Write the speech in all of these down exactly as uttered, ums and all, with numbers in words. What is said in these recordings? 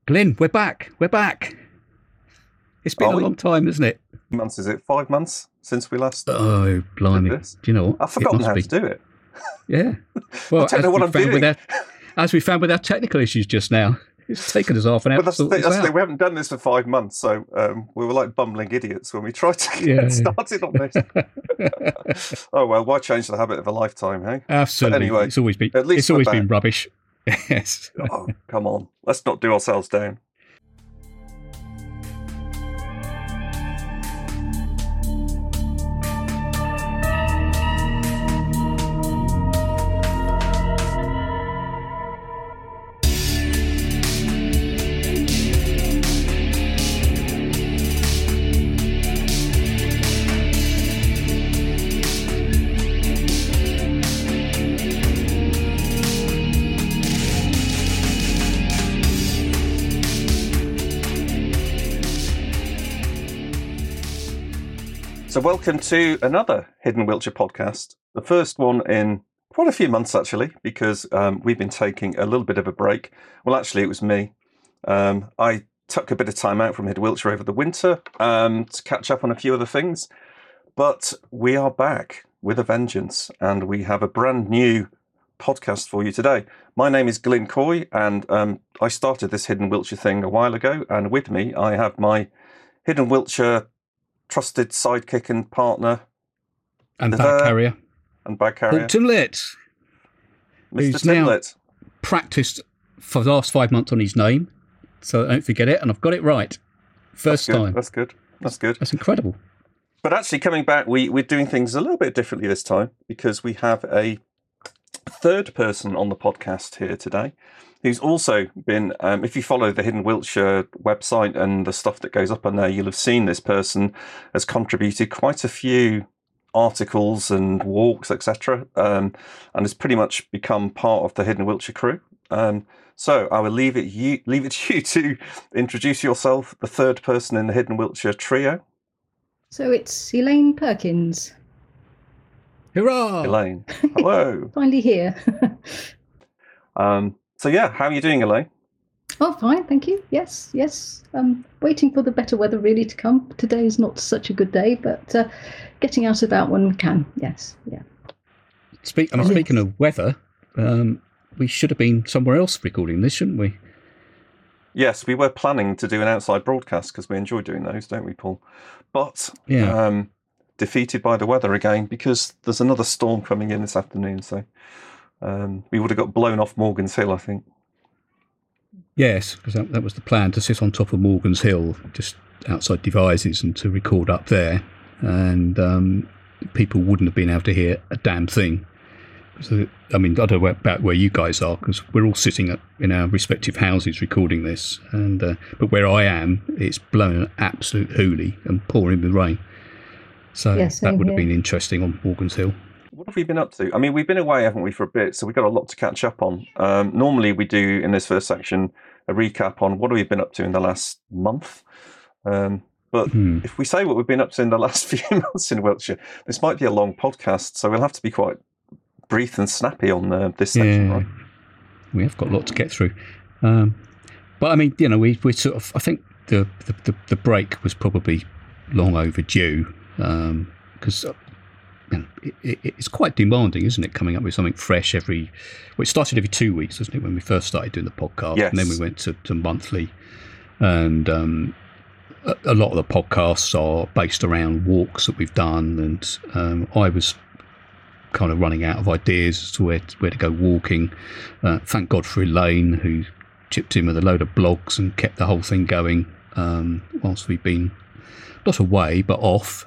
Glyn, we're back. We're back. It's been Are a we? long time, isn't it? Months is it? Five months since we last Oh, did blimey. this? Do you know what? I've forgotten It how must to be. do it. Yeah. Well, I don't as know what we I'm found doing. with our, as we found with our technical issues just now, it's taken us half an hour But to that's the sort thing. this That's the out. thing. We haven't done this for five months, so um, we were like bumbling idiots when we tried to get Yeah. started on this. Oh well, why change the habit of a lifetime, hey? Absolutely. But anyway, it's always been at least it's we're always back. been rubbish. Yes. Oh, come on. Let's not do ourselves down. So welcome to another Hidden Wiltshire podcast. The first one in quite a few months, actually, because um, we've been taking a little bit of a break. Well, actually, it was me. Um, I took a bit of time out from Hidden Wiltshire over the winter um, to catch up on a few other things. But we are back with a vengeance, and we have a brand new podcast for you today. My name is Glyn Coy, and um, I started this Hidden Wiltshire thing a while ago. And with me, I have my Hidden Wiltshire trusted sidekick and partner And The- bag carrier. and bag Paul carrier, Timlet, Mister who's now- Timlet. practiced for the last five months on his name, so I don't forget it, and I've got it right. First That's good. time. That's good. That's good. That's incredible. But actually, coming back, we, we're doing things a little bit differently this time because we have a third person on the podcast here today who's also been, um, if you follow the Hidden Wiltshire website and the stuff that goes up on there, you'll have seen this person has contributed quite a few articles and walks, et cetera, um, and has pretty much become part of the Hidden Wiltshire crew. Um, so I will leave it you leave it to you to introduce yourself, the third person in the Hidden Wiltshire trio. So it's Elaine Perkins, Hurrah! Elaine, hello. finally here. um, so yeah, how are you doing, Elaine? Oh, fine, thank you. Yes, yes. Um, waiting for the better weather really to come. Today is not such a good day, but uh, getting out about when we can. Yes, yeah. Speak, I mean, Yes. speaking of weather, um, we should have been somewhere else recording this, shouldn't we? Yes, we were planning to do an outside broadcast because we enjoy doing those, don't we, Paul? But Yeah. um, defeated by the weather again because there's another storm coming in this afternoon. So um, we would have got blown off Morgan's Hill, I think. Yes, because that, that was the plan, to sit on top of Morgan's Hill, just outside Devizes, and to record up there. And um, people wouldn't have been able to hear a damn thing. So, I mean, I don't know about where you guys are, because we're all sitting at, in our respective houses recording this. And uh, but where I am, it's blowing an absolute hoolie and pouring with rain. So Yeah, that same would have here. been interesting on Morgan's Hill. What have we been up to? I mean, we've been away, haven't we, for a bit, so we've got a lot to catch up on. Um, normally we do, in this first section, a recap on what have we been up to in the last month. Um, but Hmm. if we say what we've been up to in the last few months in Wiltshire, this might be a long podcast, so we'll have to be quite brief and snappy on uh, this section, Yeah. right? We have got a lot to get through. Um, but I mean, you know, we we sort of, I think the the, the, the break was probably long overdue because um, you know, it, it, it's quite demanding, isn't it? Coming up with something fresh every. Well, it started every two weeks, wasn't it, when we first started doing the podcast, Yes. and then we went to, to monthly, and um, a, a lot of the podcasts are based around walks that we've done, and um, I was kind of running out of ideas as to where to, where to go walking. Uh, thank God for Elaine, who chipped in with a load of blogs and kept the whole thing going um, whilst we've been not away but off.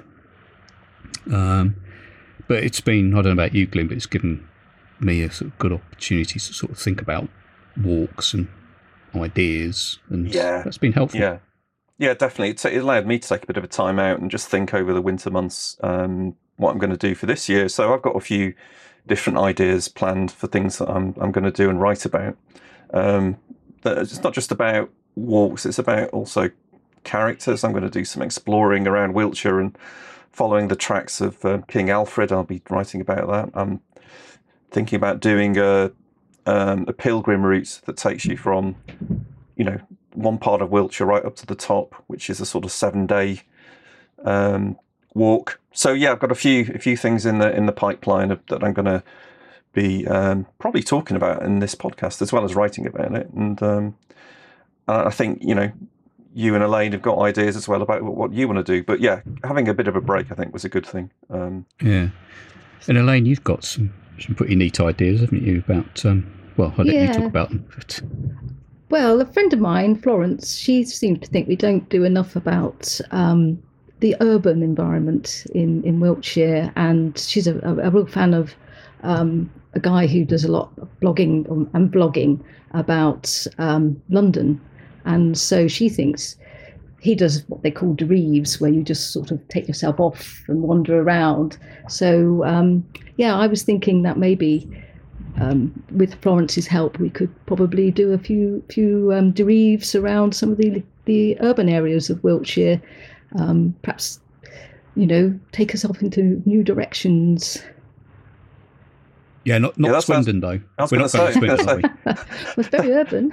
Um, but it's been, I don't know about you, Glyn, but it's given me a sort of good opportunity to sort of think about walks and ideas, and Yeah. that's been helpful. Yeah, yeah, definitely. It, it allowed me to take a bit of a time out and just think over the winter months um, what I'm going to do for this year. So I've got a few different ideas planned for things that I'm I'm going to do and write about. Um, that it's not just about walks; it's about also characters. I'm going to do some exploring around Wiltshire and following the tracks of uh, King Alfred. I'll be writing about that. I'm thinking about doing a um, a pilgrim route that takes you from, you know, one part of Wiltshire right up to the top, which is a sort of seven day um, walk. So yeah, I've got a few a few things in the in the pipeline of, that I'm going to be um, probably talking about in this podcast as well as writing about it. And um, I think you know you and Elaine have got ideas as well about what you want to do. But yeah, having a bit of a break I think was a good thing. Um, yeah, and Elaine, you've got some some pretty neat ideas, haven't you? About um, well, I'll let yeah. you talk about them. But... Well, a friend of mine, Florence, she seemed to think we don't do enough about um, the urban environment in, in Wiltshire, and she's a, a, a real fan of um, a guy who does a lot of blogging and vlogging about um, London, and so she thinks he does what they call dereves, where you just sort of take yourself off and wander around. So um, yeah, I was thinking that maybe um, with Florence's help, we could probably do a few few um, dereves around some of the the urban areas of Wiltshire. Um, perhaps, you know, take us off into new directions. Yeah, not not yeah, Swindon sounds, though. We're not going to Swindon, are we? Well, it's very urban.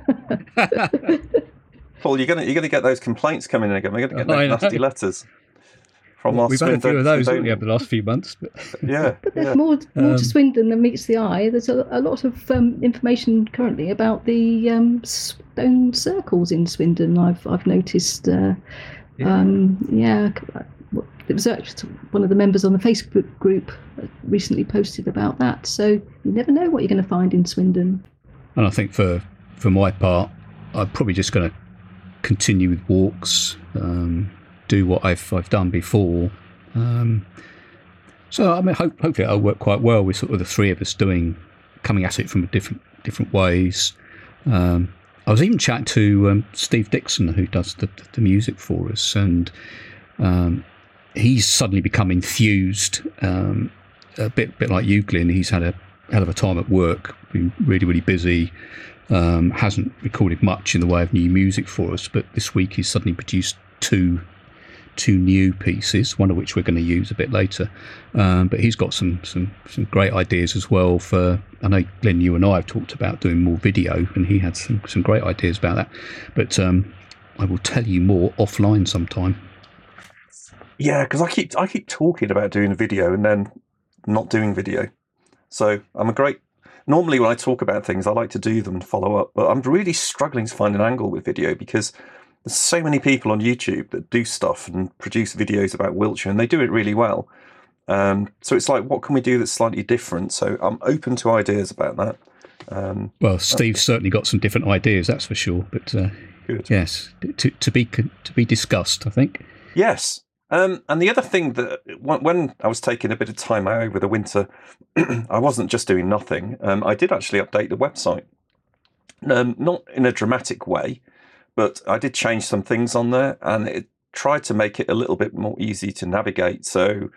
Paul, you're gonna you're gonna get those complaints coming in again. We're gonna get those nasty letters from well, our we've Swindon. had a few of those, haven't we, over the last few months? But... yeah, but there's yeah. more more Um, to Swindon than meets the eye. There's a, a lot of um, information currently about the um, stone circles in Swindon. I've I've noticed. Uh, yeah. Um, yeah, it was actually one of the members on the Facebook group recently posted about that. So you never know what you're going to find in Swindon. And I think for for my part, I'm probably just going to continue with walks, um, do what I've I've done before. Um, so I mean, hope, hopefully it'll work quite well with sort of the three of us doing, coming at it from different different ways. Um, I was even chatting to um, Steve Dixon, who does the, the music for us, and um, he's suddenly become enthused, um, a bit bit like you, Glyn. He's had a hell of a time at work, been really, really busy, um, hasn't recorded much in the way of new music for us, but this week he's suddenly produced two two new pieces, one of which we're going to use a bit later. Um, but he's got some, some some great ideas as well for, I know, Glyn, you and I have talked about doing more video, and he had some, some great ideas about that. But um, I will tell you more offline sometime. Yeah, because I keep I keep talking about doing a video and then not doing video. So I'm a great... Normally when I talk about things, I like to do them and follow up, but I'm really struggling to find an angle with video because there's so many people on YouTube that do stuff and produce videos about Wiltshire, and they do it really well. Um, so it's like, what can we do that's slightly different? So I'm open to ideas about that. Um, well, Steve's certainly got some different ideas, that's for sure. But uh, good. Yes, to, to be to be discussed, I think. Yes. Um, and the other thing that when I was taking a bit of time out over the winter, I wasn't just doing nothing. Um, I did actually update the website, um, not in a dramatic way, but I did change some things on there, and it tried to make it a little bit more easy to navigate. So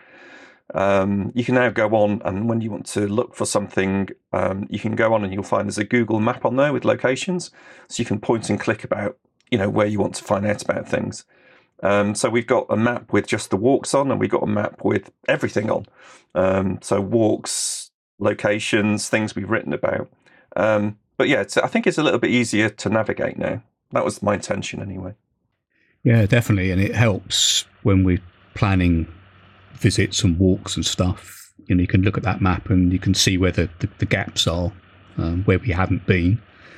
um, you can now go on, and when you want to look for something, um, you can go on and you'll find there's a Google map on there with locations, so you can point and click about, you know, where you want to find out about things. Um, so we've got a map with just the walks on, and we've got a map with everything on. Um, so walks, locations, things we've written about. Um, but yeah, it's, I think it's a little bit easier to navigate now. That was my intention anyway. Yeah, definitely. And it helps when we're planning visits and walks and stuff. You know, you can look at that map and you can see where the, the, the gaps are, um, where we haven't been.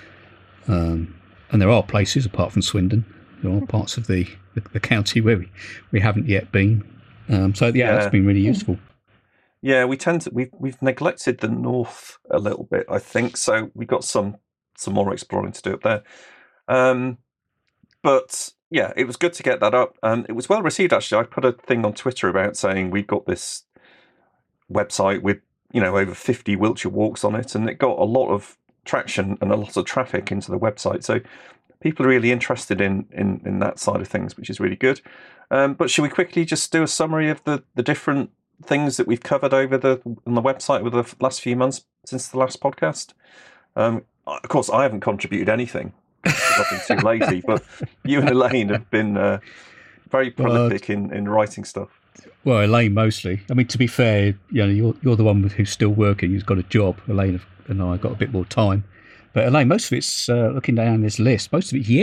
Um, and there are places apart from Swindon. There are parts of the, the, the county where we, we haven't yet been. Um, so, yeah, yeah, that's been really useful. Yeah, we tend to, we've, we've neglected the north a little bit, I think. So we've got some, some more exploring to do up there. Um, but yeah, it was good to get that up. Um, it was well received, actually. I put a thing on Twitter about saying we've got this website with, you know, over fifty Wiltshire walks on it, and it got a lot of traction and a lot of traffic into the website. So people are really interested in, in, in that side of things, which is really good. Um, but should we quickly just do a summary of the, the different things that we've covered over the on the website over the last few months since the last podcast? Um, of course, I haven't contributed anything. I've been too lazy, but you and Elaine have been uh, very prolific well, in, in writing stuff. Well, Elaine mostly. I mean, to be fair, you know, you're you're the one who's still working, who's got a job. Elaine and I got a bit more time, but Elaine, most of it's uh, looking down this list. Most of it's you.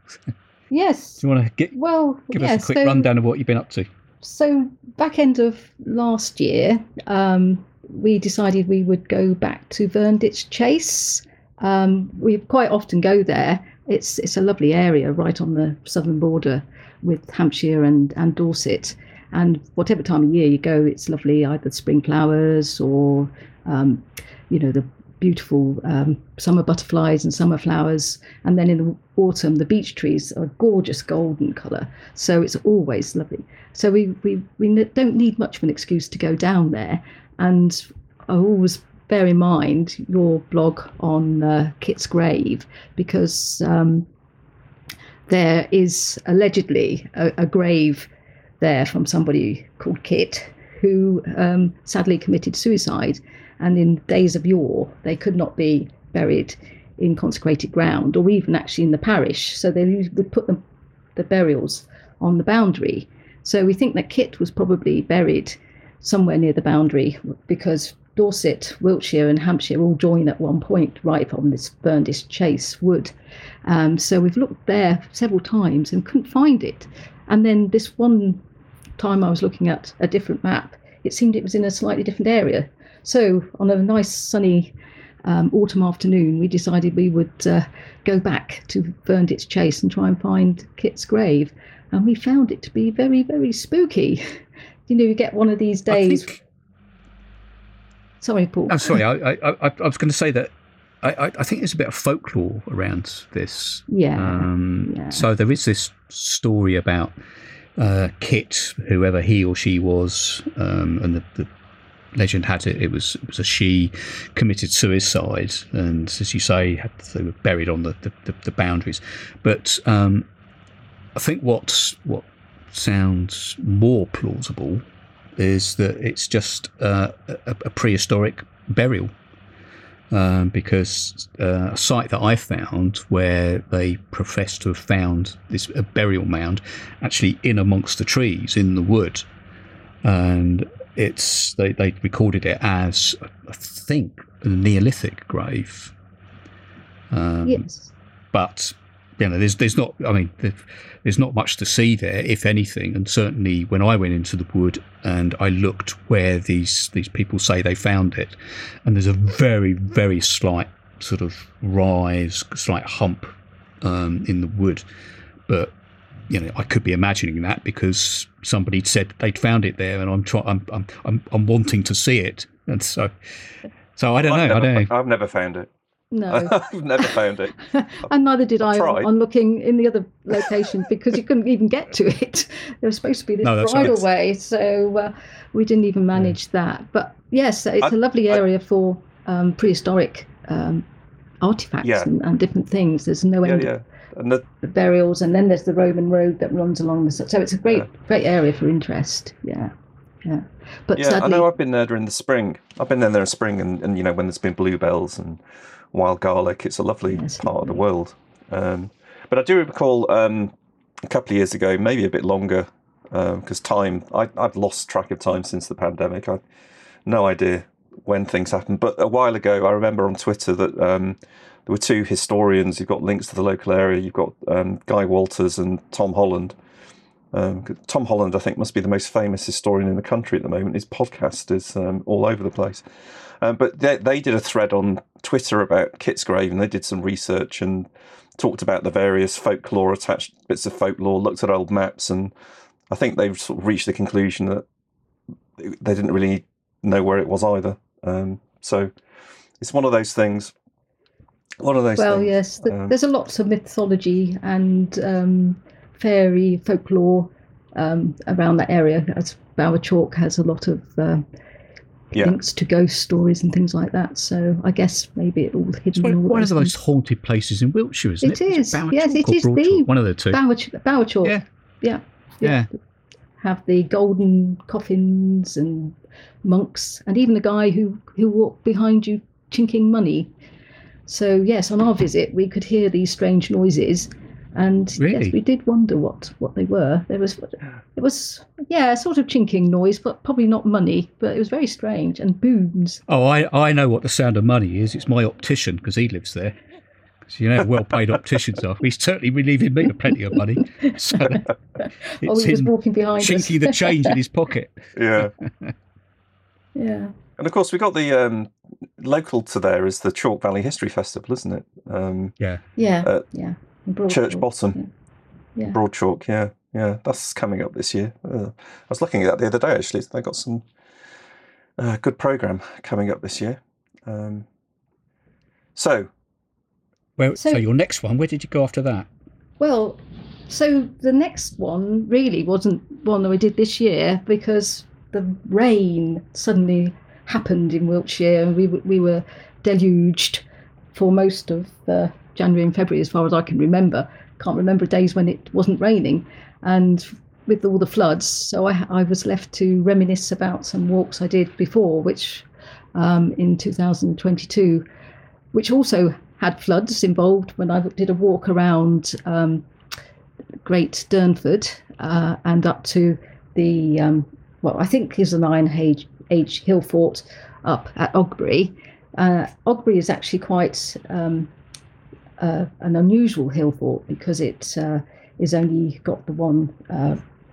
Yes. Do you want to get, well, give yeah, us a quick so, rundown of what you've been up to? So back end of last year, um, we decided we would go back to Vernditch Chase. Um, we quite often go there. It's it's a lovely area right on the southern border with Hampshire and, and Dorset. And whatever time of year you go, it's lovely, either spring flowers or, um, you know, the beautiful um, summer butterflies and summer flowers. And then in the autumn, the beech trees are a gorgeous golden colour. So it's always lovely. So we, we, we don't need much of an excuse to go down there. And I always bear in mind your blog on uh, Kit's grave, because um, there is allegedly a, a grave there from somebody called Kit, who um, sadly committed suicide. And in days of yore, they could not be buried in consecrated ground or even actually in the parish. So they would put the, the burials on the boundary. So we think that Kit was probably buried somewhere near the boundary, because Dorset, Wiltshire and Hampshire all join at one point right on this Vernditch Chase wood. Um, so we've looked there several times and couldn't find it. And then this one time I was looking at a different map, it seemed it was in a slightly different area. So on a nice sunny um, autumn afternoon, we decided we would uh, go back to Vernditch Chase and try and find Kit's grave. And we found it to be very, very spooky. You know, you get one of these days. Think... Sorry, Paul. I'm sorry. I, I, I, I was going to say that I, I, I think there's a bit of folklore around this. Yeah. Um, yeah. So there is this story about uh, Kit, whoever he or she was, um, and the, the legend had it it was it was a she, committed suicide, and as you say, had, they were buried on the the, the, the boundaries. But um, I think what what sounds more plausible is that it's just uh, a, a prehistoric burial. Um, because uh, a site that I found where they profess to have found this a burial mound actually in amongst the trees in the wood, and it's they, they recorded it as I think a Neolithic grave. Um, yes, but you know, there's there's not. I mean, there's not much to see there, if anything. And certainly, when I went into the wood and I looked where these these people say they found it, and there's a very very slight sort of rise, slight hump um, in the wood. But you know, I could be imagining that because somebody said they'd found it there, and I'm trying. I'm, I'm I'm I'm wanting to see it, and so so I don't I've know. Never, I don't know. I've never found it. no, I've never found it. and neither did I've I tried. on looking in the other location, because you couldn't even get to it. There was supposed to be this No, that's bridle right. way, so uh, we didn't even manage that. But yes, it's I- a lovely I- area for um, prehistoric um, artifacts Yeah. and, and different things. There's no Yeah, end yeah. And the, of burials, and then there's the Roman road that runs along the. So it's a great, Yeah. great area for interest. Yeah, yeah. But yeah, sadly, I know I've been there during the spring. I've been there in the spring, and, and you know, when there's been bluebells and wild garlic, it's a lovely Yes, part of the lovely. world. Um, but I do recall um, a couple of years ago, maybe a bit longer, because time, I, I've lost track of time since the pandemic. I've no idea when things happened. But a while ago, I remember on Twitter that um, there were two historians. You've got links to the local area. You've got um, Guy Walters and Tom Holland. Um, 'cause Tom Holland, I think, must be the most famous historian in the country at the moment. His podcast is um, all over the place. Um, but they, they did a thread on Twitter about Kit's grave, and they did some research and talked about the various folklore, attached bits of folklore, looked at old maps, and I think they've sort of reached the conclusion that they didn't really know where it was either. Um, so it's one of those things. One of those well, things. yes, th- Um, there's a lot of mythology and um, fairy folklore um, around that area. As Bower Chalk has a lot of uh, Yeah. links to ghost stories and things like that. So I guess maybe it all hidden. It's in one, all one of those the most things. haunted places in Wiltshire, isn't it? It is. Bower Yes, Chalk it or is Broad the Chalk? One of the two. Bower, Ch- Bower Chalk. Yeah. yeah, Yeah. Have the golden coffins and monks, and even a guy who who walked behind you chinking money. So yes, on our visit we could hear these strange noises, and Really? yes, we did wonder what what they were. There was it was yeah, a sort of chinking noise, but probably not money. But it was very strange, and booms. Oh, I, I know what the sound of money is. It's my optician, because he lives there. So you know how well-paid opticians are. He's certainly relieving me of plenty of money. So Oh, it's he was him walking behind us. chinking the change in his pocket. Yeah. Yeah. And of course, we got the um, local to there is the Chalk Valley History Festival, isn't it? Um, Yeah. Yeah. Uh, yeah. In Broad Church Chalk, Bottom, Yeah. yeah. Broad Chalk. Yeah, yeah, that's coming up this year. Uh, I was looking at that the other day. Actually, they got some uh, good program coming up this year. Um, so, Well, so, So- your next one, where did you go after that? Well, so the next one really wasn't one that we did this year because the rain suddenly happened in Wiltshire and we w- we were deluged for most of uh, January and February, as far as I can remember. Can't remember days when it wasn't raining, and with all the floods, so I, I was left to reminisce about some walks I did before, which um, in two thousand twenty-two, which also had floods involved when I did a walk around um, Great Durnford uh, and up to the, um, well, I think is an Iron Age, Age hill fort up at Ogbury. Uh, Ogbury is actually quite um, uh, an unusual hill fort because it uh, is only got the one uh,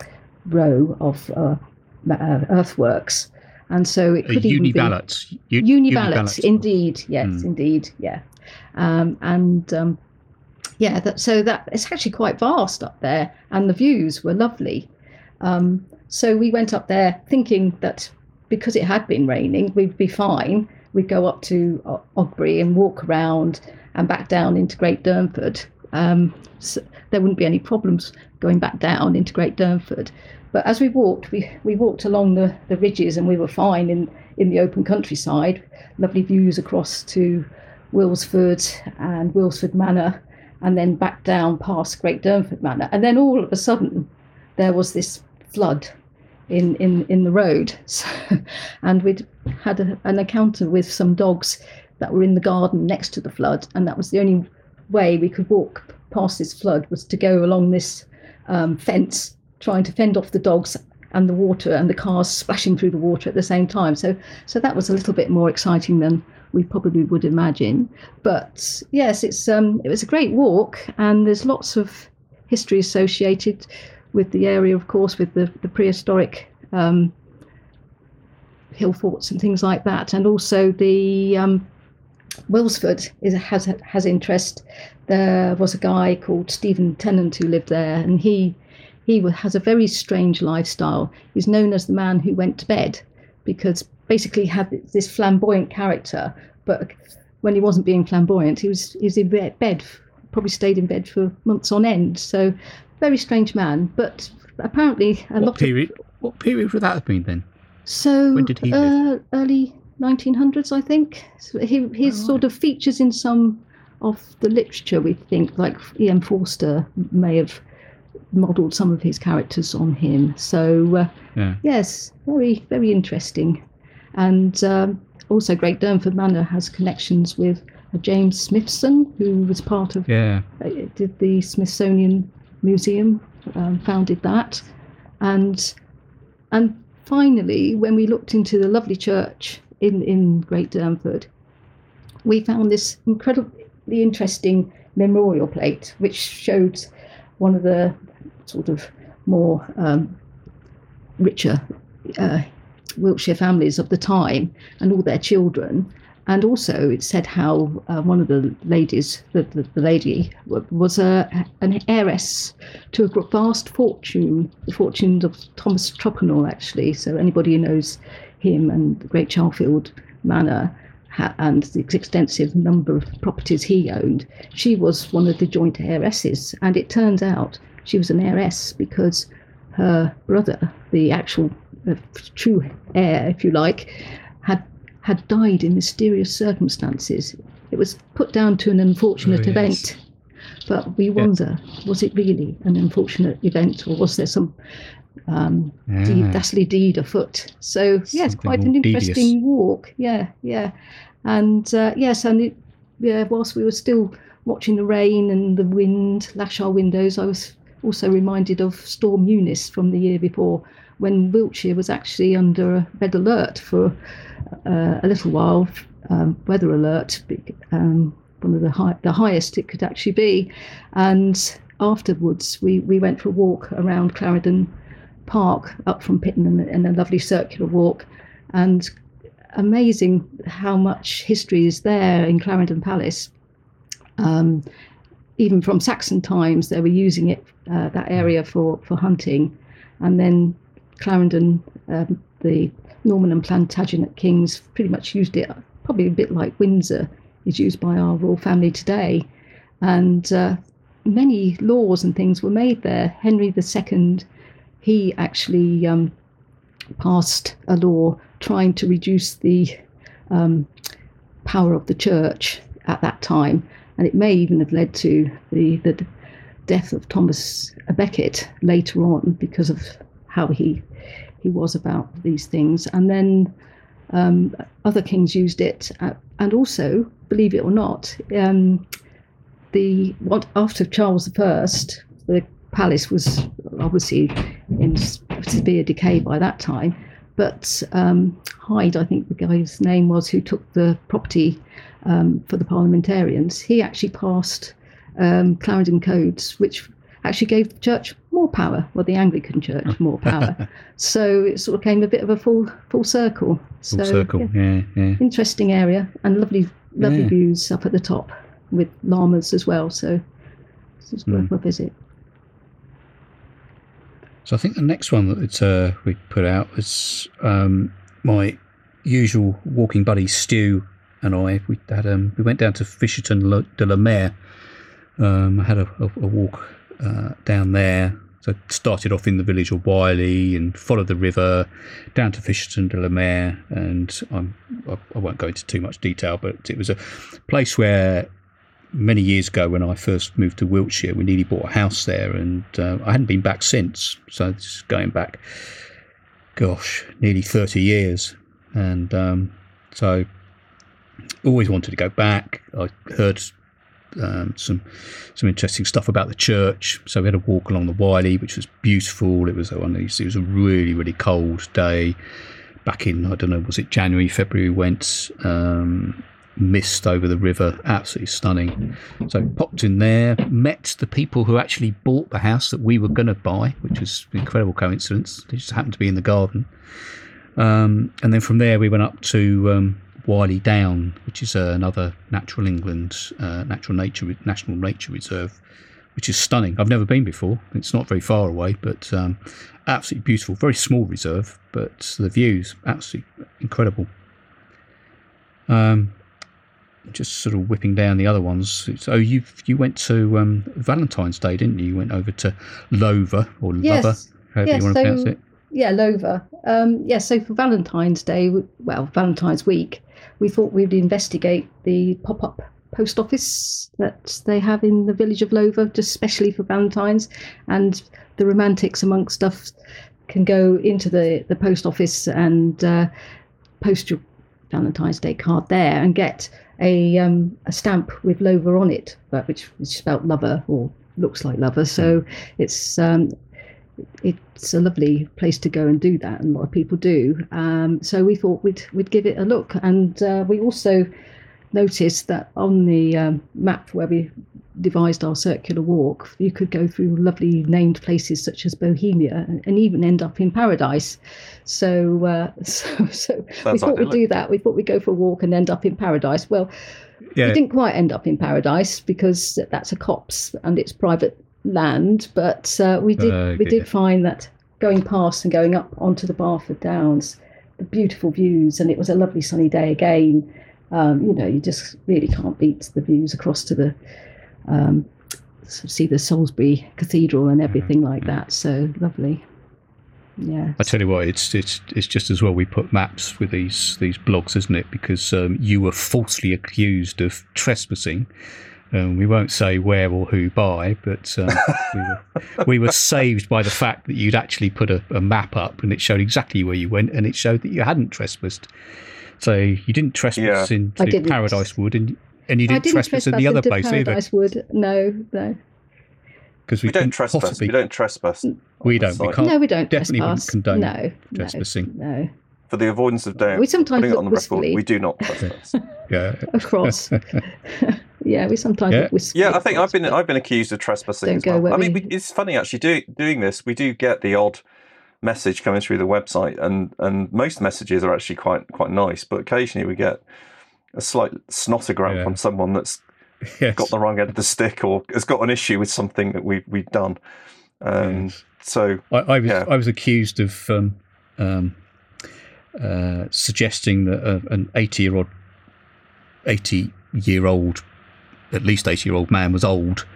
row of uh, uh, earthworks. And so it A could even be... Uniballet. U- Uniballet, Uniballet. indeed. Yes, Mm. indeed. Yeah. Um, and um, yeah, that, so that it's actually quite vast up there, and the views were lovely. Um, so we went up there thinking that because it had been raining, we'd be fine. We'd go up to O- Ogbury and walk around and back down into Great Durnford. Um, so there wouldn't be any problems going back down into Great Durnford. But as we walked, we, we walked along the, the ridges and we were fine in, in the open countryside. Lovely views across to Wilsford and Wilsford Manor, and then back down past Great Durnford Manor. And then all of a sudden, there was this flood in, in, in the road. So, and we'd had a, an encounter with some dogs that were in the garden next to the flood. And that was the only way we could walk past this flood, was to go along this um, fence, trying to fend off the dogs and the water and the cars splashing through the water at the same time. So, so that was a little bit more exciting than we probably would imagine. But yes, it's um, it was a great walk, and there's lots of history associated with the area, of course, with the, the prehistoric um, hill forts and things like that, and also the um, Wilsford is, has has interest. There was a guy called Stephen Tennant who lived there, and he he has a very strange lifestyle. He's known as the man who went to bed, because basically had this flamboyant character, but when he wasn't being flamboyant, he was he was in bed, probably stayed in bed for months on end. So very strange man, but apparently a What lot period? of What period would that have been then? so When did he uh, live? early nineteen hundreds, I think. So he his Oh, right. sort of features in some of the literature, we think, like E M Forster may have modelled some of his characters on him. So uh, Yeah. yes, very very interesting. And um, also Great Durnford Manor has connections with uh, James Smithson, who was part of Yeah. uh, did the Smithsonian Museum, um, founded that, and and finally, when we looked into the lovely church in in Great Durnford, we found this incredibly interesting memorial plate, which showed one of the sort of more um, richer uh, Wiltshire families of the time and all their children. And also it said how uh, one of the ladies, the, the, the lady, was a, an heiress to a vast fortune, the fortunes of Thomas Troppenall, actually. So anybody who knows him and the Great Charfield Manor ha- and the extensive number of properties he owned, she was one of the joint heiresses. And it turns out she was an heiress because her brother, the actual uh, true heir, if you like, had had died in mysterious circumstances. It was put down to an unfortunate Oh, yes. event, but we wonder, was it really an unfortunate event, or was there some um, deed, Yeah. dastardly deed afoot? So yes, Something quite an more devious. interesting walk. Yeah, yeah, and uh, yes, and it, yeah, whilst we were still watching the rain and the wind lash our windows, I was also reminded of Storm Eunice from the year before, when Wiltshire was actually under a red alert for uh, a little while, um, weather alert, um, one of the high, the highest it could actually be. And afterwards, we, we went for a walk around Clarendon Park up from Pitton, and, and a lovely circular walk. And amazing how much history is there in Clarendon Palace. Um, even from Saxon times, they were using it, uh, that area for, for hunting. And then Clarendon, um, the Norman and Plantagenet kings pretty much used it, probably a bit like Windsor is used by our royal family today. And uh, many laws and things were made there. Henry the Second, he actually um, passed a law trying to reduce the um, power of the church at that time. And it may even have led to the, the death of Thomas à Becket later on because of how he he was about these things. And then um, other kings used it. Uh, and also, believe it or not, um, the what after Charles the First, the palace was obviously in severe decay by that time. But um, Hyde, I think the guy's name was, who took the property um, for the parliamentarians, he actually passed um, Clarendon Codes, which actually gave the church more power, well, the Anglican Church more power. So it sort of came a bit of a full full circle. Full so, circle, yeah, yeah. yeah. Interesting area, and lovely lovely Yeah. views up at the top with llamas as well. So it's Mm. worth a visit. So I think the next one that uh, we put out was um, my usual walking buddy Stu and I. We had um, we went down to Fisherton de la Mer. Um, I had a, a, a walk uh, down there. So I started off in the village of Wiley and followed the river down to Fisherton de la Mer. And I'm, I, I won't go into too much detail, but it was a place where many years ago when I first moved to Wiltshire, we nearly bought a house there, and uh, I hadn't been back since. So this is going back, gosh, nearly thirty years. And um, so always wanted to go back. I heard um, some some interesting stuff about the church. So we had a walk along the Wiley, which was beautiful. It was one of these, it was a really, really cold day back in, I don't know, was it January, February we went. Um, mist over the river, absolutely stunning. So popped in there, met the people who actually bought the house that we were going to buy, which was an incredible coincidence. They just happened to be in the garden. Um, and then from there we went up to um, Wiley Down, which is uh, another Natural England uh, natural nature national nature reserve, which is stunning. I've never been before. It's not very far away, but um, absolutely beautiful. Very small reserve, but the views absolutely incredible. Um, just sort of whipping down the other ones. So you you went to um, Valentine's Day, didn't you? You went over to Lover or Yes. Lover, however Yes, you want to so- pronounce it. Yeah, Lover. Um, yeah, so for Valentine's Day, w- well, Valentine's week, we thought we'd investigate the pop-up post office that they have in the village of Lover, just specially for Valentine's. And the romantics amongst us can go into the, the post office and uh, post your Valentine's Day card there and get a um, a stamp with Lover on it, but which is spelled lover or looks like lover. So it's um, it's a lovely place to go and do that, and a lot of people do. Um, so we thought we'd we'd give it a look, and uh, we also noticed that on the um, map where we devised our circular walk, you could go through lovely named places such as Bohemia and, and even end up in paradise. So, uh, so, so we Sounds thought we'd idyllic. do that. We thought we'd go for a walk and end up in paradise. Well, Yeah, we didn't quite end up in paradise because that's a copse and it's private land. But uh, we did Oh, we dear. did find that going past and going up onto the Barford Downs, the beautiful views, and it was a lovely sunny day again. Um, you know, you just really can't beat the views across to the um, sort of see the Salisbury Cathedral and everything like that. So lovely. Yeah. I tell you what, it's it's it's just as well we put maps with these these blogs, isn't it? Because um, you were falsely accused of trespassing. Um, we won't say where or who by, but um, we, were, we were saved by the fact that you'd actually put a, a map up and it showed exactly where you went, and it showed that you hadn't trespassed. So you didn't trespass Yeah. into I didn't. Paradise Wood, and and you I didn't, didn't trespass in trespass the other into place either, Paradise Wood. No, no. because we, We don't couldn't trespass. possibly. We don't trespass. on We the don't. We site. can't No, we don't definitely wouldn't trespass. condone no, trespassing. No, no. For the avoidance of doubt, We sometimes putting it look on the record, wistfully we do not trespass. Yeah. across. Yeah, we sometimes Yeah. whisper. Yeah, I think I've been I've been accused of trespassing Don't as go well. where I mean, we- we, it's funny actually do, doing this. We do get the odd message coming through the website, and and most messages are actually quite quite nice. But occasionally we get a slight snotogram Yeah. from someone that's Yes. got the wrong end of the stick or has got an issue with something that we've we've done. Um, Yes. So I, I was yeah. I was accused of um, um, uh, suggesting that uh, an eighty year old, eighty year old, at least eighty year old man was old.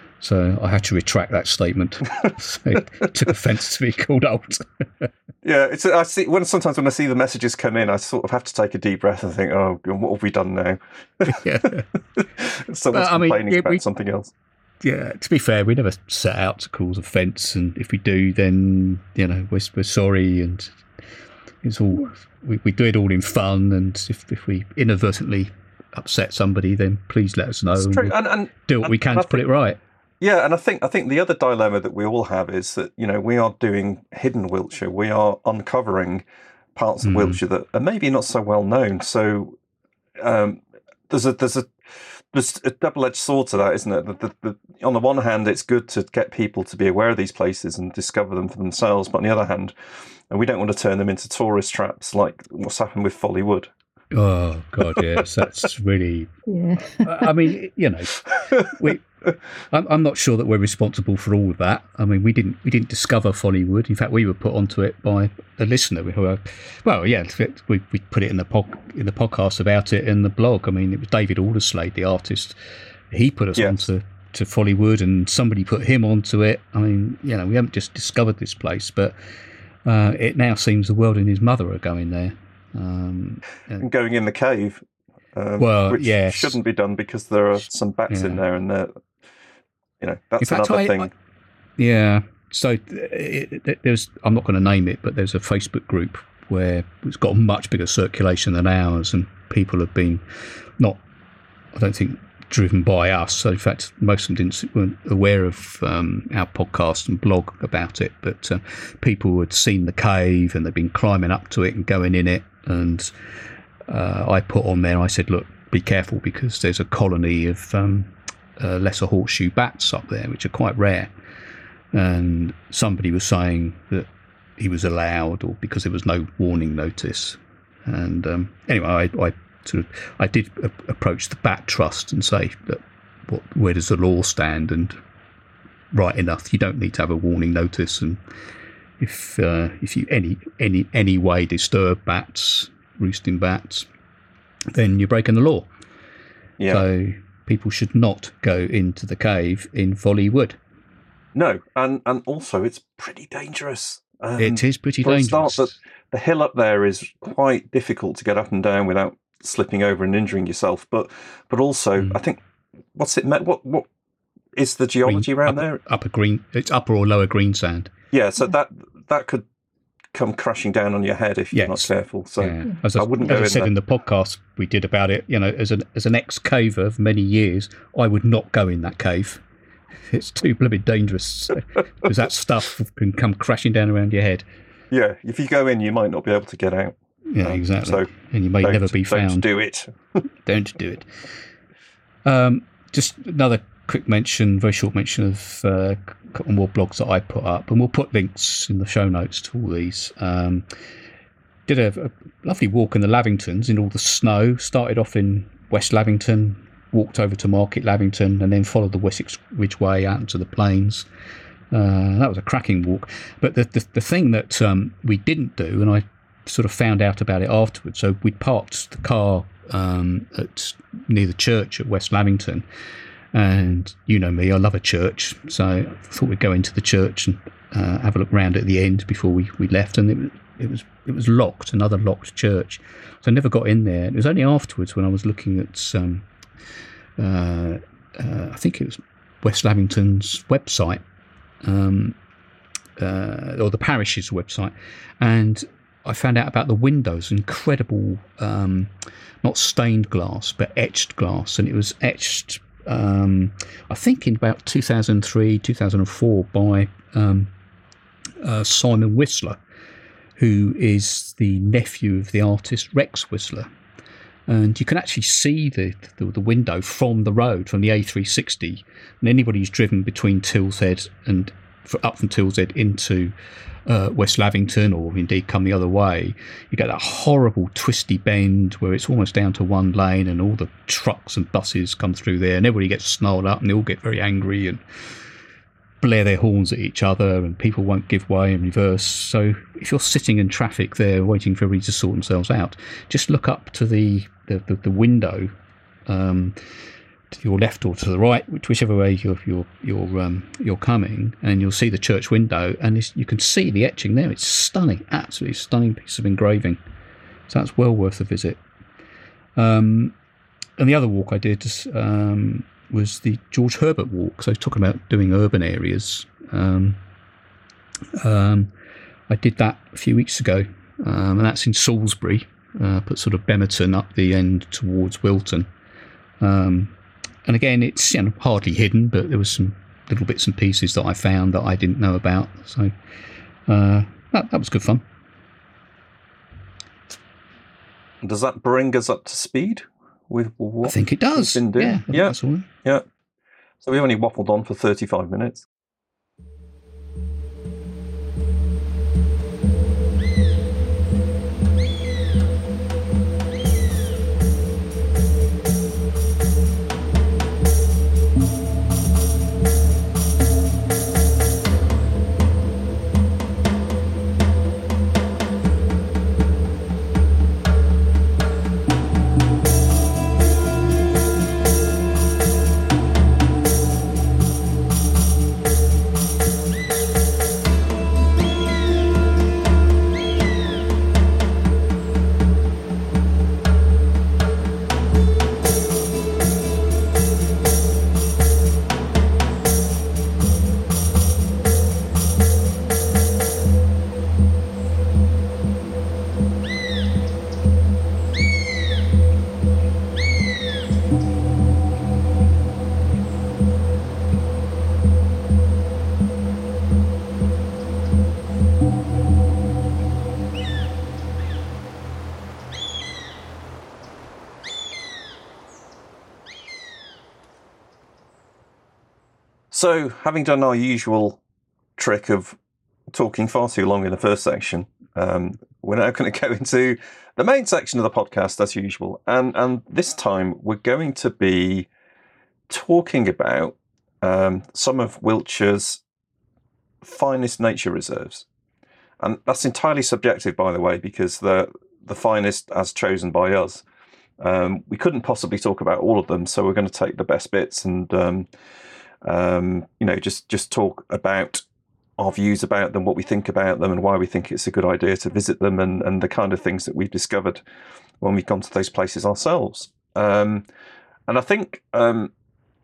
So I had to retract that statement. So it took offence to be called old. Yeah, it's I see when sometimes when I see the messages come in, I sort of have to take a deep breath and think, "Oh, God, what have we done now?" Yeah. Someone's Well, I mean, complaining yeah, about we- something else. Yeah, to be fair, we never set out to cause offence, and if we do, then you know we're, we're sorry, and it's all we, we do it all in fun. And if, if we inadvertently upset somebody, then please let us know, It's and true, we'll and, and do what we and can I to put think- it right. yeah, and I think I think the other dilemma that we all have is that you know we are doing hidden Wiltshire. We are uncovering parts of Mm. Wiltshire that are maybe not so well known. So um, there's a there's a there's a double-edged sword to that, isn't it? The, the, the, on the one hand, it's good to get people to be aware of these places and discover them for themselves, but on the other hand, and we don't want to turn them into tourist traps like what's happened with Folly Wood. Oh God, yes, that's really. Yeah. I mean, you know, we. I'm, I'm not sure that we're responsible for all of that. I mean, we didn't we didn't discover Folly Wood. In fact, we were put onto it by a listener. Who, uh, well, yeah, we we put it in the pod, in the podcast about it in the blog. I mean, it was David Alderslade, the artist. He put us Yes. onto to Folly Wood, and somebody put him onto it. I mean, you know, we haven't just discovered this place, but uh, it now seems the world and his mother are going there. Um, And going in the cave, um, Well, which yes. shouldn't be done because there are some bats in Yeah. there, and they're, you know that's In fact, another I- thing. I- Yeah. So it, it, there's, I'm not going to name it, but there's a Facebook group where it's got a much bigger circulation than ours, and people have been not, I don't think, driven by us. So in fact, most of them didn't weren't aware of um, our podcast and blog about it, but uh, people had seen the cave and they'd been climbing up to it and going in it. And uh, I put on there, I said, look, be careful because there's a colony of um, uh, lesser horseshoe bats up there, which are quite rare. And somebody was saying that he was allowed, or because there was no warning notice. And um, anyway, I, I sort of I did a- approach the Bat Trust and say that what where does the law stand? And right enough, you don't need to have a warning notice. And if uh, if you any any any way disturb bats, roosting bats, then you're breaking the law. Yeah, So people should not go into the cave in Folly Wood. no, and and also it's pretty dangerous. Um, It is pretty for a dangerous. start, the hill up there is quite difficult to get up and down without slipping over and injuring yourself. But but also, Mm. I think what's it meant? What what is the geology Green- around upper, there? Upper green, it's upper or lower greensand. Yeah, so that that could come crashing down on your head if you're not Yes. careful. So yeah. As I, I wouldn't as go I in said there. in the podcast we did about it, you know, as an as an ex-caver of many years, I would not go in that cave. It's too blooming dangerous because that stuff can come crashing down around your head. yeah, if you go in, you might not be able to get out. Yeah, Um, exactly. So and you may don't, never be don't found. do it. Don't do it. Um, just another quick mention, very short mention of uh, a couple more blogs that I put up, and we'll put links in the show notes to all these. Um, did a, a lovely walk in the Lavingtons in all the snow. Started off in West Lavington, walked over to Market Lavington, and then followed the Wessex Ridgeway out into the plains. Uh, that was a cracking walk. But the the, the thing that um, we didn't do, and I sort of found out about it afterwards. So we parked the car um, at near the church at West Lavington, and you know me, I love a church, so I thought we'd go into the church and uh, have a look round at the end before we, we left, and it, was- it was it was locked, another locked church. So I never got in there. It was only afterwards when I was looking at, um, uh, uh, I think it was West Lavington's website, um, uh, or the parish's website, and I found out about the windows, incredible, um, not stained glass, but etched glass. And it was etched, um, I think, in about two thousand three, two thousand four by um, uh, Simon Whistler, who is the nephew of the artist Rex Whistler. and you can actually see the, the the window from the road, from the A three sixty. And anybody who's driven between Tilshead and up from Tilshead into uh, West Lavington, or indeed come the other way, you get that horrible twisty bend where it's almost down to one lane, and all the trucks and buses come through there, and everybody gets snarled up, and they all get very angry and blare their horns at each other, and people won't give way and reverse. So if you're sitting in traffic there waiting for everybody to sort themselves out, just look up to the the, the, the window um, to your left or to the right, which, whichever way you're you're you're, um, you're coming, and you'll see the church window, and it's, you can see the etching there. It's stunning, absolutely stunning piece of engraving. So that's well worth a visit. Um, and the other walk I did um, was the George Herbert walk. So I was talking about doing urban areas. Um, um, I did that a few weeks ago, um, and that's in Salisbury, uh, put sort of Bemerton up the end towards Wilton. Um, and again, it's, you know, hardly hidden, but there was some little bits and pieces that I found that I didn't know about. So uh, that, that was good fun. Does that bring us up to speed with what I think it does. Been doing? Yeah, yeah, that's all. yeah. So we've only waffled on for thirty-five minutes. So, having done our usual trick of talking far too long in the first section, um, we're now going to go into the main section of the podcast as usual. And, and this time we're going to be talking about um, some of Wiltshire's finest nature reserves. And that's entirely subjective, by the way, because the the finest as chosen by us. Um, we couldn't possibly talk about all of them, so we're going to take the best bits and um, um, you know just just talk about our views about them, what we think about them, and why we think it's a good idea to visit them, and, and the kind of things that we've discovered when we've gone to those places ourselves. Um, and I think um,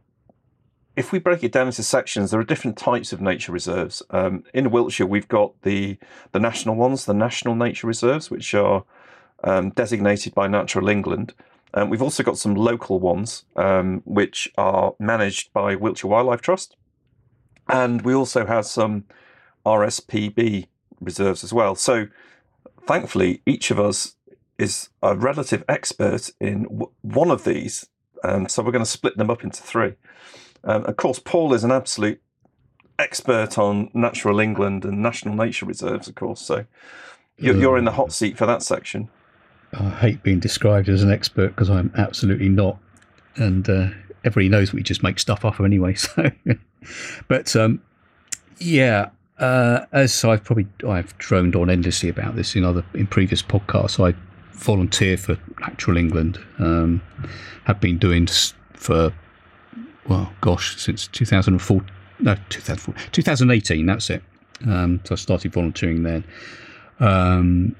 if we break it down into sections, there are different types of nature reserves. Um, in Wiltshire, we've got the the national ones, the national nature reserves, which are um, designated by Natural England. Um, we've also got some local ones, um, which are managed by Wiltshire Wildlife Trust. And we also have some R S P B reserves as well. So thankfully, each of us is a relative expert in w- one of these. Um, so we're going to split them up into three. Um, of course, Paul is an absolute expert on Natural England and national nature reserves, of course. So you're, you're in the hot seat for that section. I hate being described as an expert because I'm absolutely not. And uh, everybody knows we just make stuff up anyway. So, but um, yeah, uh, as I've probably I've droned on endlessly about this in other in previous podcasts. I volunteer for Natural England. Um, have been doing for well, gosh, since two thousand four. No, two thousand four, twenty eighteen. That's it. Um, so I started volunteering then. Um,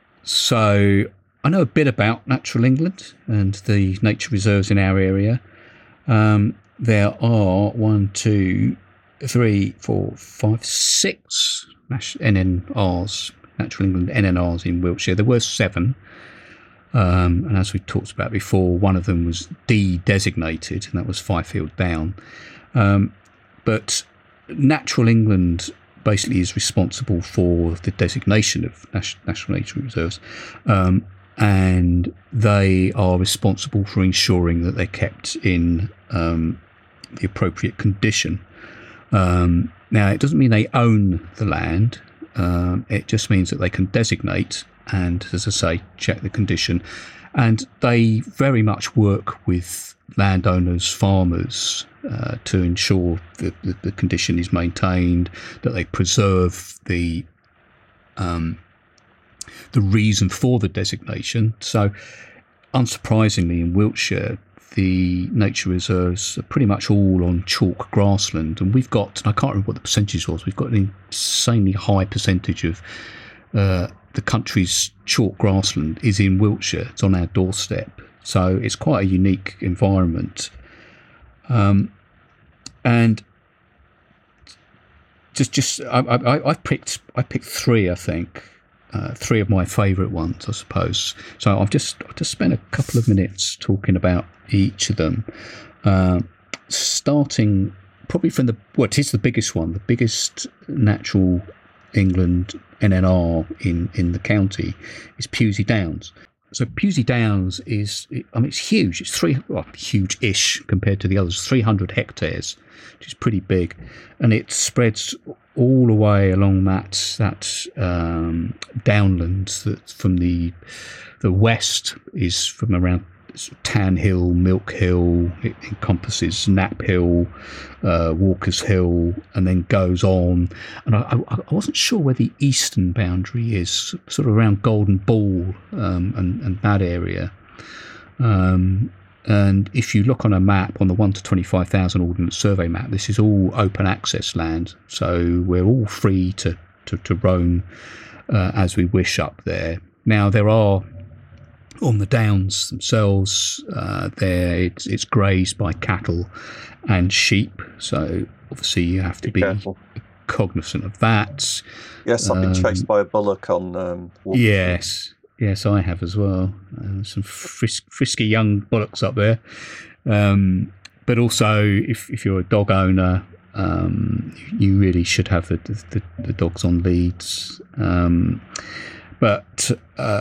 so I know a bit about Natural England and the nature reserves in our area. Um, there are one, two, three, four, five, six N N Rs, Natural England N N Rs in Wiltshire. There were seven. Um, and as we talked about before, one of them was de-designated, and that was Fifield Down. Um, but Natural England basically is responsible for the designation of national nature reserves. Um, and they are responsible for ensuring that they're kept in um, the appropriate condition. Um, now, it doesn't mean they own the land. Um, it just means that they can designate and, as I say, check the condition. And they very much work with landowners, farmers, uh, to ensure that the, the condition is maintained, that they preserve the um, the reason for the designation. So, unsurprisingly, in Wiltshire, the nature reserves are pretty much all on chalk grassland, and we've got, and I can't remember what the percentage was, we've got an insanely high percentage of uh, the country's chalk grassland is in Wiltshire. It's on our doorstep, so it's quite a unique environment. Um, and just, just I, I, I picked, I picked three, I think. Uh, three of my favourite ones, I suppose. So I've just I've just spent a couple of minutes talking about each of them, uh, starting probably from the well, it is the biggest one, the biggest natural England N N R in in the county is Pewsey Downs. So Pewsey Downs is, I mean, it's huge. It's three, well, huge-ish compared to the others, three hundred hectares, which is pretty big, and it spreads all the way along that that um, downland that from the the west is from around Tan Hill, Milk Hill. It encompasses Knapp Hill, uh, Walker's Hill, and then goes on. And I, I, I wasn't sure where the eastern boundary is, sort of around Golden Ball um, and, and that area. Um, and if you look on a map, on the one to twenty-five thousand Ordnance Survey map, this is all open access land. So we're all free to, to, to roam uh, as we wish up there. Now, there are, on the downs themselves, uh, there it's, it's grazed by cattle and sheep. So obviously you have to be, be cognizant of that. Yes, I've been um, chased by a bullock on um, Yes. Yes, I have as well. Uh, some frisk, frisky young bullocks up there. Um, but also, if, if you're a dog owner, um, you really should have the, the, the dogs on leads. Um, but uh,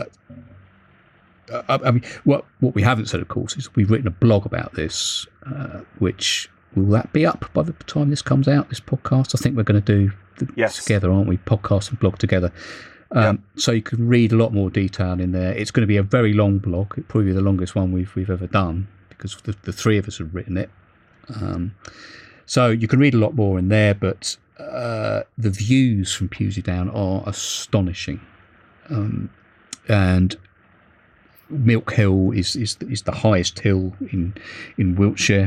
I, I mean, what what we haven't said, of course, is we've written a blog about this, uh, which will that be up by the time this comes out, this podcast? I think we're going to do the, yes. together, aren't we? Podcast and blog together. Um, yep. So you can read a lot more detail in there. It's going to be a very long blog. It'll probably be the longest one we've we've ever done because the, the three of us have written it. Um, so you can read a lot more in there, but uh, the views from Pewsey Down are astonishing. Um, and Milk Hill is, is is the highest hill in in Wiltshire.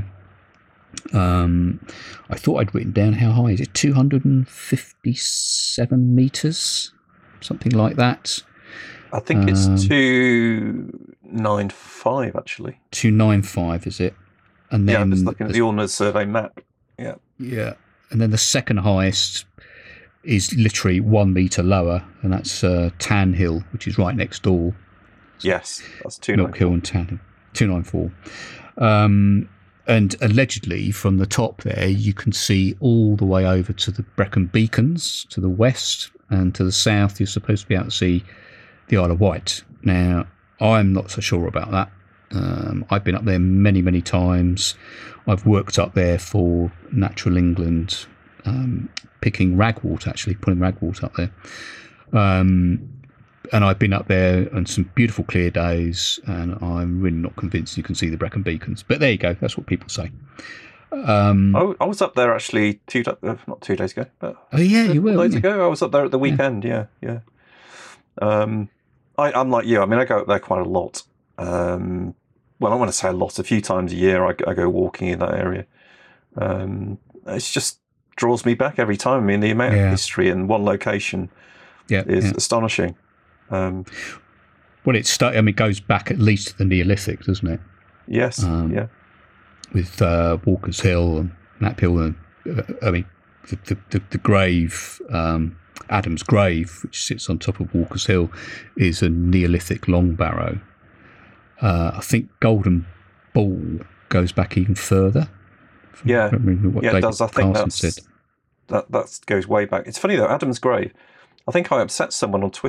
Um, I thought I'd written down how high is it? two hundred fifty-seven metres. Something like that. I think it's um, two ninety-five, actually. two ninety-five, is it? And then yeah, I'm just looking at the Ordnance Survey map. Yeah. Yeah. And then the second highest is literally one metre lower, and that's uh, Tan Hill, which is right next door. Yes, that's two Milk Hill and Tan Hill. two ninety-four. Um, and allegedly, from the top there, you can see all the way over to the Brecon Beacons to the west. And to the south, you're supposed to be able to see the Isle of Wight. Now, I'm not so sure about that. Um, I've been up there many, many times. I've worked up there for Natural England, um, picking ragwort, actually, putting ragwort up there. Um, and I've been up there on some beautiful clear days, and I'm really not convinced you can see the Brecon Beacons. But there you go. That's what people say. Um, I, I was up there actually two, uh, not two days ago, but oh yeah, you were. Days ago, I was up there at the weekend. Yeah, yeah. yeah. Um, I, I'm like you. I mean, I go up there quite a lot. Um, well, I want to say a lot. A few times a year, I, I go walking in that area. Um, it just draws me back every time. I mean, the amount yeah. of history in one location yeah, is yeah. astonishing. Um, well, it's. I mean, it goes back at least to the Neolithic, doesn't it? Yes. Um, yeah. With uh, Walker's Hill and Knapp Hill, and uh, I mean the the, the grave, um, Adam's grave, which sits on top of Walker's Hill, is a Neolithic long barrow. Uh, I think Golden Ball goes back even further. Yeah, what yeah, David it does. I think that's, said. that that goes way back. It's funny though, Adam's grave. I think I upset someone on Twitter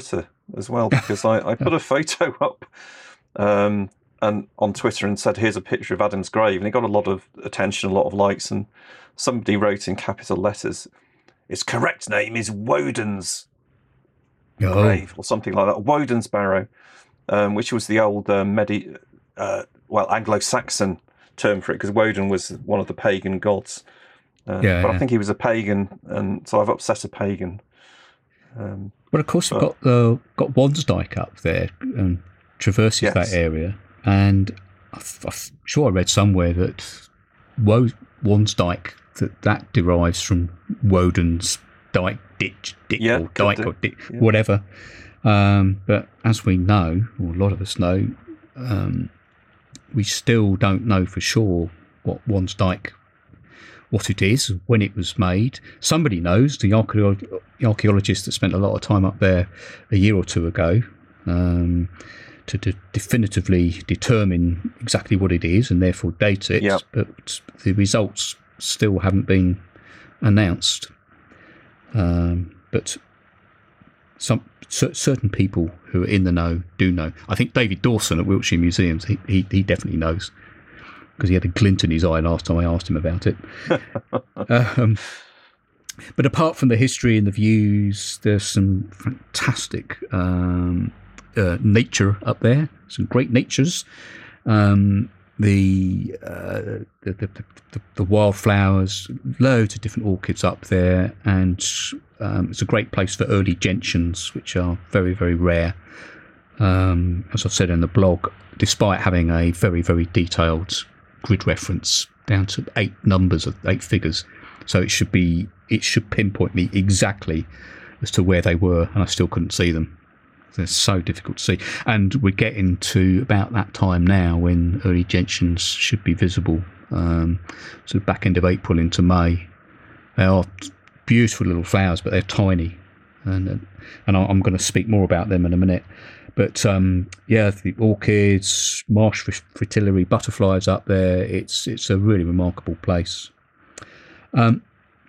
as well, because I, I put a photo up um, and on Twitter and said, here's a picture of Adam's grave. And it got a lot of attention, a lot of likes. And somebody wrote in capital letters, its correct name is Woden's oh. grave, or something like that. Woden's barrow, um, which was the old uh, Medi, uh, well, Anglo-Saxon term for it, because Woden was one of the pagan gods. Uh, yeah, but yeah. I think he was a pagan, and so I've upset a pagan. Um, but of course, we've got the got Wansdyke up there and traverses yes. that area, and I'm sure I read somewhere that Wo- Wansdyke that that derives from Woden's dyke, ditch, dick, yeah, or dyke, do. or dick, yeah. whatever. Um, but as we know, or a lot of us know, um, we still don't know for sure what Wansdyke. What it is, when it was made. Somebody knows, the archaeolog- archaeologist that spent a lot of time up there a year or two ago um, to de- definitively determine exactly what it is and therefore date it, yep. but the results still haven't been announced. Um, but some c- certain people who are in the know do know. I think David Dawson at Wiltshire Museums, he, he, he definitely knows, because he had a glint in his eye last time I asked him about it. um, but apart from the history and the views, there's some fantastic um, uh, nature up there, some great natures. Um, the, uh, the, the, the the wildflowers, loads of different orchids up there, and um, it's a great place for early gentians, which are very, very rare. Um, as I've said in the blog, despite having a very, very detailed grid reference down to eight numbers of eight figures, so it should be it should pinpoint me exactly as to where they were, and I still couldn't see them. They're so difficult to see, and we're getting to about that time now when early gentians should be visible, um, sort of back end of April into May. They are beautiful little flowers, but they're tiny, and and I'm going to speak more about them in a minute. But um, yeah, the orchids, marsh fritillary, butterflies up there. It's it's a really remarkable place. Um,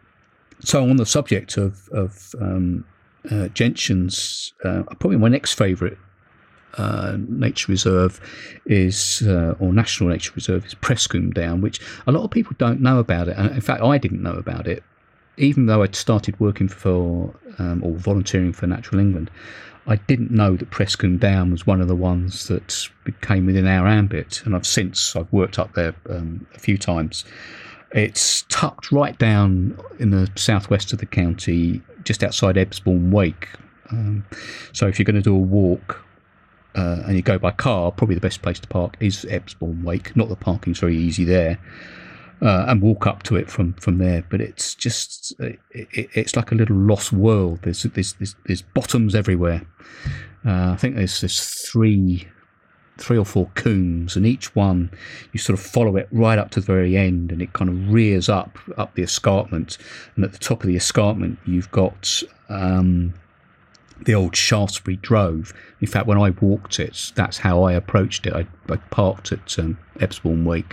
so on the subject of of um, uh, gentians, uh, probably my next favourite uh, nature reserve is, uh, or national nature reserve, is Prescombe Down, which a lot of people don't know about it. And in fact, I didn't know about it, even though I'd started working for um, or volunteering for Natural England. I didn't know that Prescombe Down was one of the ones that became within our ambit, and I've since I've worked up there um, a few times. It's tucked right down in the southwest of the county, just outside Ebbsbourne Wake. Um, so if you're going to do a walk uh, and you go by car, probably the best place to park is Ebbsbourne Wake. Not that parking's very easy there. Uh, and walk up to it from, from there, but it's just it, it, it's like a little lost world. There's there's there's, there's bottoms everywhere. Uh, I think there's there's three three or four combes, and each one you sort of follow it right up to the very end, and it kind of rears up up the escarpment. And at the top of the escarpment, you've got um, the old Shaftesbury Drove. In fact, when I walked it, that's how I approached it. I, I parked at um, Ebbsbourne Wake.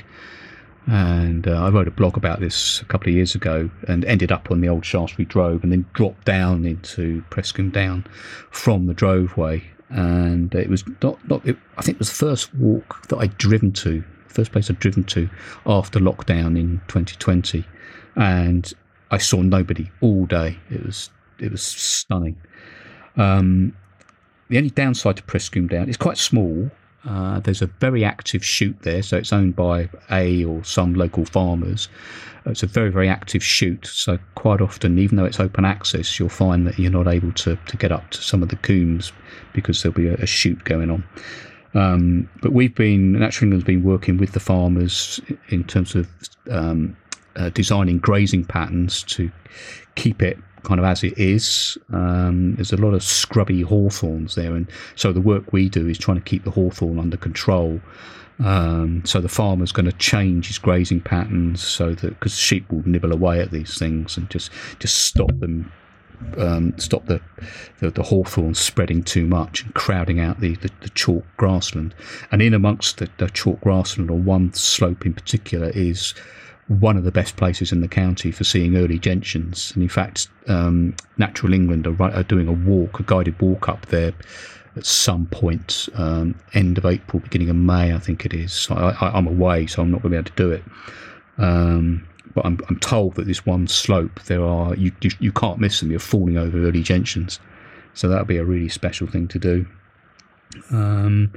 And uh, I wrote a blog about this a couple of years ago and ended up on the old Shaftesbury Drove and then dropped down into Prescombe Down from the Droveway. And it was not, not it, I think it was the first walk that I'd driven to, first place I'd driven to after lockdown in twenty twenty. And I saw nobody all day. It was it was stunning. Um, the only downside to Prescombe Down, it's quite small. Uh, there's a very active shoot there, so it's owned by A or some local farmers. It's a very, very active shoot, so quite often, even though it's open access, you'll find that you're not able to, to get up to some of the combes because there'll be a, a shoot going on. Um, but we've been, Natural England's been working with the farmers in terms of um, uh, designing grazing patterns to keep it kind of as it is. Um, there's a lot of scrubby hawthorns there, and so the work we do is trying to keep the hawthorn under control. Um, so the farmer's going to change his grazing patterns so that, because sheep will nibble away at these things and just just stop them, um, stop the, the the hawthorn spreading too much and crowding out the, the, the chalk grassland. And in amongst the, the chalk grassland, on one slope in particular, is one of the best places in the county for seeing early gentians. And in fact, um, Natural England are, are doing a walk, a guided walk up there at some point, um, end of April, beginning of May, I think it is. I, I, I'm away, so I'm not going to be able to do it. Um, but I'm, I'm told that this one slope, there are you, you you can't miss them. You're falling over early gentians, so that'll be a really special thing to do. Um,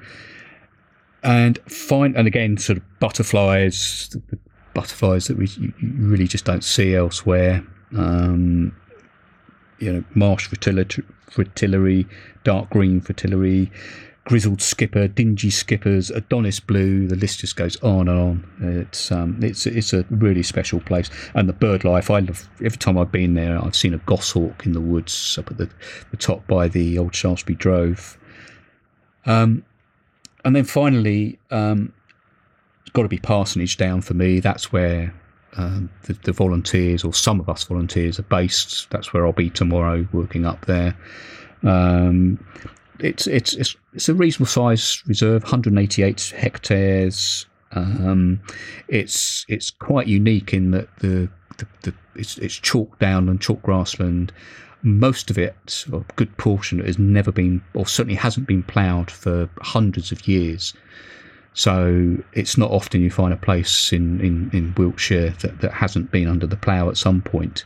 and fine, and again, sort of butterflies, the butterflies that we you, you really just don't see elsewhere. Um, you know, marsh fritillary, fritillary, dark green fritillary, grizzled skipper, dingy skippers, Adonis blue. The list just goes on and on. It's um, it's it's a really special place, and the bird life. I love every time I've been there. I've seen a goshawk in the woods up at the, the top by the old Shaftesbury Drove. Um, and then finally, um, it's got to be Parsonage Down for me. That's where um, the, the volunteers, or some of us volunteers, are based. That's where I'll be tomorrow, working up there. Um, it's it's it's it's a reasonable size reserve, one hundred eighty-eight hectares. Um, it's it's quite unique in that the, the, the it's it's chalk downland, chalk grassland. Most of it, or a good portion, has never been, or certainly hasn't been ploughed for hundreds of years. So it's not often you find a place in, in, in Wiltshire that, that hasn't been under the plough at some point.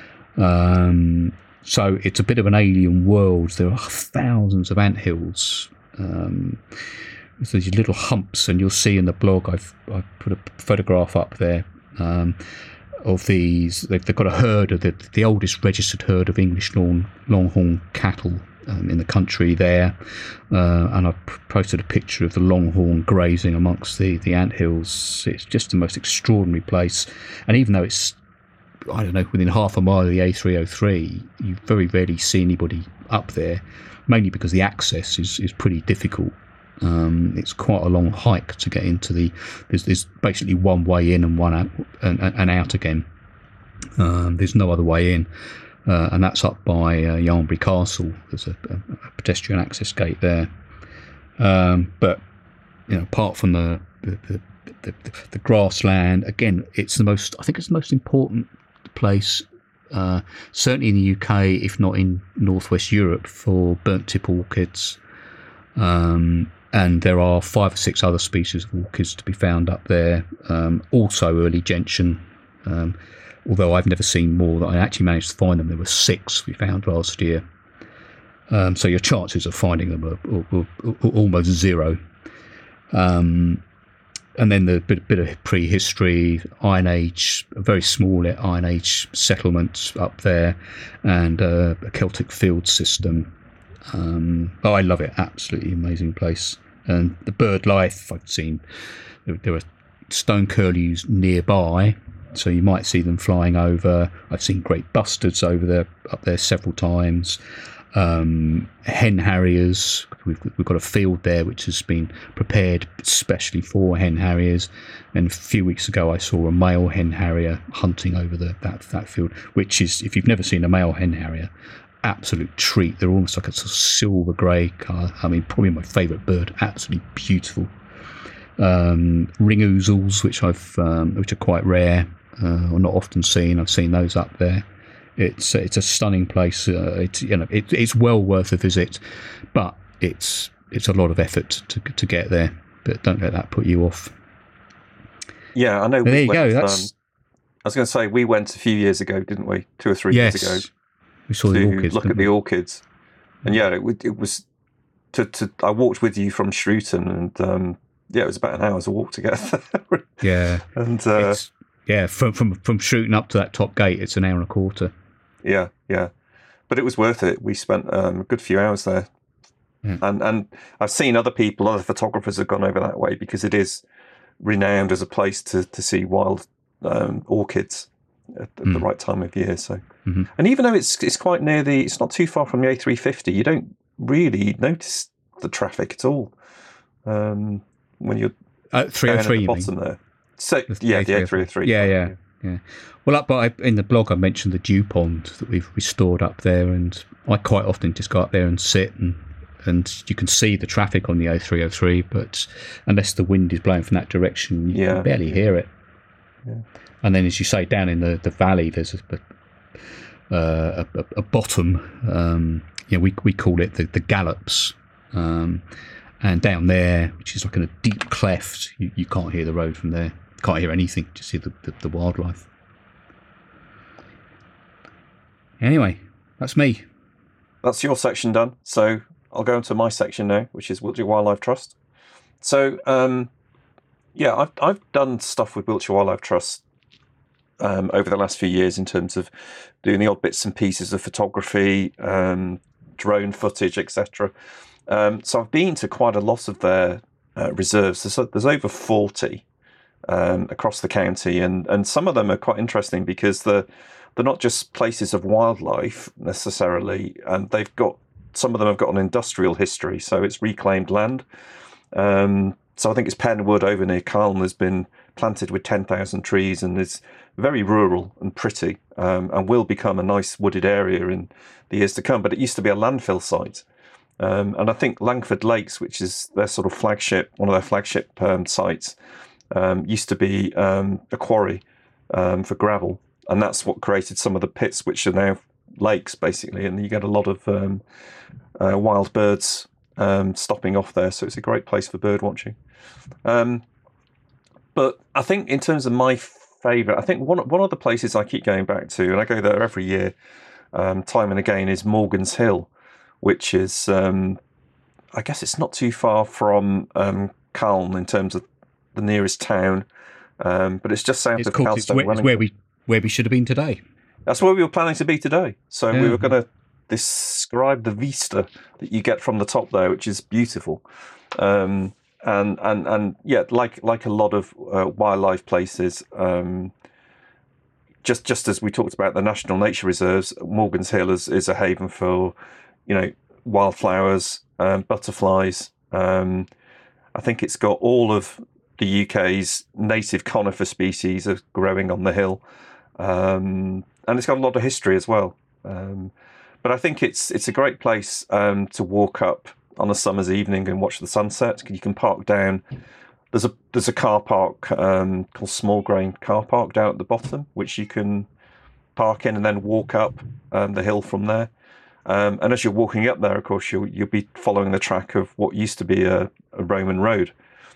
Um, so it's a bit of an alien world. There are thousands of anthills. Um, there's these little humps, and you'll see in the blog, I've, I've put a photograph up there. Um, of these, they've, they've got a herd of the, the oldest registered herd of English long, longhorn cattle um, in the country there, uh, and I've posted a picture of the longhorn grazing amongst the, the anthills. It's just the most extraordinary place, and even though it's, I don't know, within half a mile of the A three oh three, you very rarely see anybody up there, mainly because the access is, is pretty difficult. Um, it's quite a long hike to get into the. There's, there's basically one way in and one out and, and out again. Um, there's no other way in, uh, and that's up by uh, Yarnbury Castle. There's a, a pedestrian access gate there. Um, but you know, apart from the the, the, the the grassland, again, it's the most. I think it's the most important place, uh, certainly in the U K, if not in Northwest Europe, for burnt tip orchids. Um, and there are five or six other species of orchids to be found up there. Um, also early gentian, um, although I've never seen more. That I actually managed to find them. There were six we found last year. Um, so your chances of finding them are, are, are, are almost zero. Um, and then the bit, bit of prehistory, Iron Age, a very small Iron Age settlement up there, and uh, a Celtic field system. Um, oh, I love it. Absolutely amazing place. And the bird life, I've seen, there, there are stone curlews nearby, so you might see them flying over. I've seen great bustards over there, up there several times. Um, hen harriers. We've, we've got a field there which has been prepared especially for hen harriers. And a few weeks ago, I saw a male hen harrier hunting over the, that that field, which is, if you've never seen a male hen harrier, absolute treat. They're almost like a sort of silver grey colour. I mean, probably my favourite bird. Absolutely beautiful. Um, ring ouzels, which I've um, which are quite rare uh, or not often seen. I've seen those up there. It's it's a stunning place. Uh, it's you know it, it's well worth a visit, but it's it's a lot of effort to to get there. But don't let that put you off. Yeah, I know. There you went, go. That's. Um, I was going to say we went a few years ago, didn't we? Two or three yes. years ago. We saw to the orchids, look at we? the orchids, and yeah, it, it was. To, to I walked with you from Shrewton, and um, yeah, it was about an hour's walk to get there. yeah, and uh, it's, yeah, from from from Shrewton up to that top gate, it's an hour and a quarter. Yeah, yeah, but it was worth it. We spent um, a good few hours there, yeah. and and I've seen other people, other photographers have gone over that way because it is renowned as a place to to see wild um, orchids at, at mm. the right time of year. So, mm-hmm. and even though it's it's quite near the, it's not too far from the A three fifty, you don't really notice the traffic at all um, when you're uh, three oh three. Down at the bottom there. So the yeah, the A three oh three. Yeah, yeah, yeah. Well, up by, in the blog, I mentioned the dew pond that we've restored up there, and I quite often just go up there and sit, and and you can see the traffic on the A three oh three, but unless the wind is blowing from that direction, you yeah. can barely hear it. yeah. And then, as you say, down in the, the valley, there's a, a, a, a bottom. Um, you know, we we call it the the Gallops. Um, and down there, which is like in a deep cleft, you, you can't hear the road from there. Can't hear anything. Just hear the, the, the wildlife. Anyway, that's me. That's your section done. So I'll go into my section now, which is Wiltshire Wildlife Trust. So, um, yeah, I've I've done stuff with Wiltshire Wildlife Trust um, over the last few years in terms of doing the odd bits and pieces of photography, um, drone footage, et cetera. Um, so I've been to quite a lot of their uh, reserves. There's, there's over forty um, across the county, and, and some of them are quite interesting because they're they're not just places of wildlife necessarily, and they've got some of them have got an industrial history, so it's reclaimed land. Um, so I think it's Penwood over near Calne has been planted with ten thousand trees and is very rural and pretty, um, and will become a nice wooded area in the years to come. But it used to be a landfill site. Um, and I think Langford Lakes, which is their sort of flagship, one of their flagship um, sites, um, used to be um, a quarry um, for gravel. And that's what created some of the pits, which are now lakes, basically. And you get a lot of um, uh, wild birds um, stopping off there. So it's a great place for bird watching. Um, but I think in terms of my favourite, I think one, one of the places I keep going back to, and I go there every year, um, time and again, is Morgan's Hill, which is, um, I guess it's not too far from um, Calne in terms of the nearest town, um, but it's just south it's of called, Calne. It's, where, it's where we where we should have been today. That's where we were planning to be today. So yeah. we were going to describe the vista that you get from the top there, which is beautiful. Um, and and and yeah, like like a lot of uh, wildlife places. Um, just just as we talked about the national nature reserves, Morgan's Hill is, is a haven for, you know, wildflowers, um, butterflies. Um, I think it's got all of the U K's native conifer species are growing on the hill, um, and it's got a lot of history as well. Um, but I think it's it's a great place um, to walk up on a summer's evening and watch the sunset. You can park down. There's a there's a car park um, called Small Grain Car Park down at the bottom, which you can park in and then walk up um, the hill from there. Um, and as you're walking up there, of course, you'll you'll be following the track of what used to be a, a Roman road.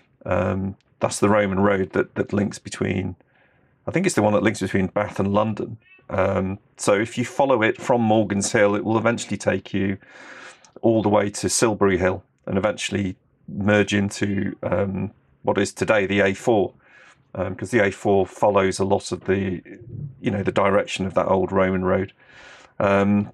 Um, that's the Roman road that, that links between, I think it's the one that links between Bath and London. Um, so if you follow it from Morgan's Hill, it will eventually take you all the way to Silbury Hill and eventually merge into um, what is today the A four, because um, the A four follows a lot of the, you know, the direction of that old Roman road. Um,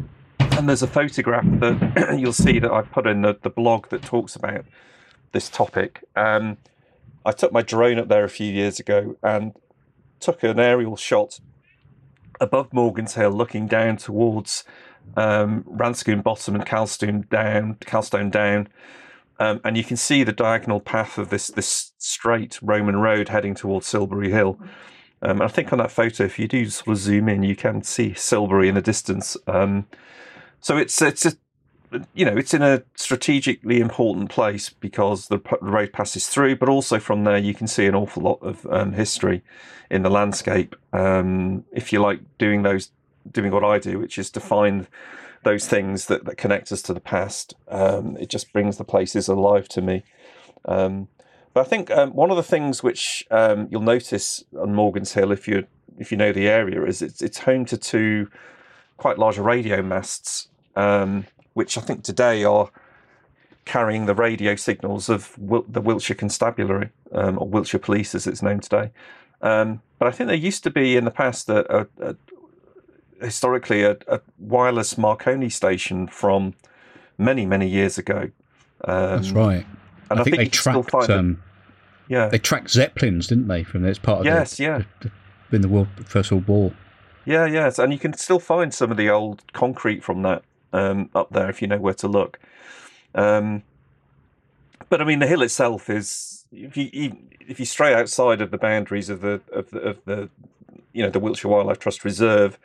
And there's a photograph that you'll see that I put in the, the blog that talks about this topic. Um, I took my drone up there a few years ago and took an aerial shot above Morgan's Hill, looking down towards um, Ranscombe Bottom and Calstone Down. Calstone Down, um, and you can see the diagonal path of this this straight Roman road heading towards Silbury Hill. Um, I think on that photo, if you do sort of zoom in, you can see Silbury in the distance. Um, So it's it's a, you know, it's in a strategically important place because the road passes through, but also from there you can see an awful lot of um, history in the landscape. Um, if you like doing those, doing what I do, which is to find those things that, that connect us to the past, um, it just brings the places alive to me. Um, but I think um, one of the things which um, you'll notice on Morgan's Hill, if you if you know the area, is it's it's home to two quite large radio masts, um, which I think today are carrying the radio signals of Wil- the Wiltshire Constabulary, um, or Wiltshire Police as it's known today. Um, but I think there used to be in the past, a, a, a, historically, a, a wireless Marconi station from many, many years ago. Um, That's right. And I, I think, think they tracked. Um, yeah, they tracked Zeppelins, didn't they? From there, it's part of yes, the, yeah, the, the, in the World First World War. Yeah, yes, and you can still find some of the old concrete from that um, up there if you know where to look. Um, but I mean, the hill itself is, if you if you stray outside of the boundaries of the of the, of the you know the Wiltshire Wildlife Trust Reserve,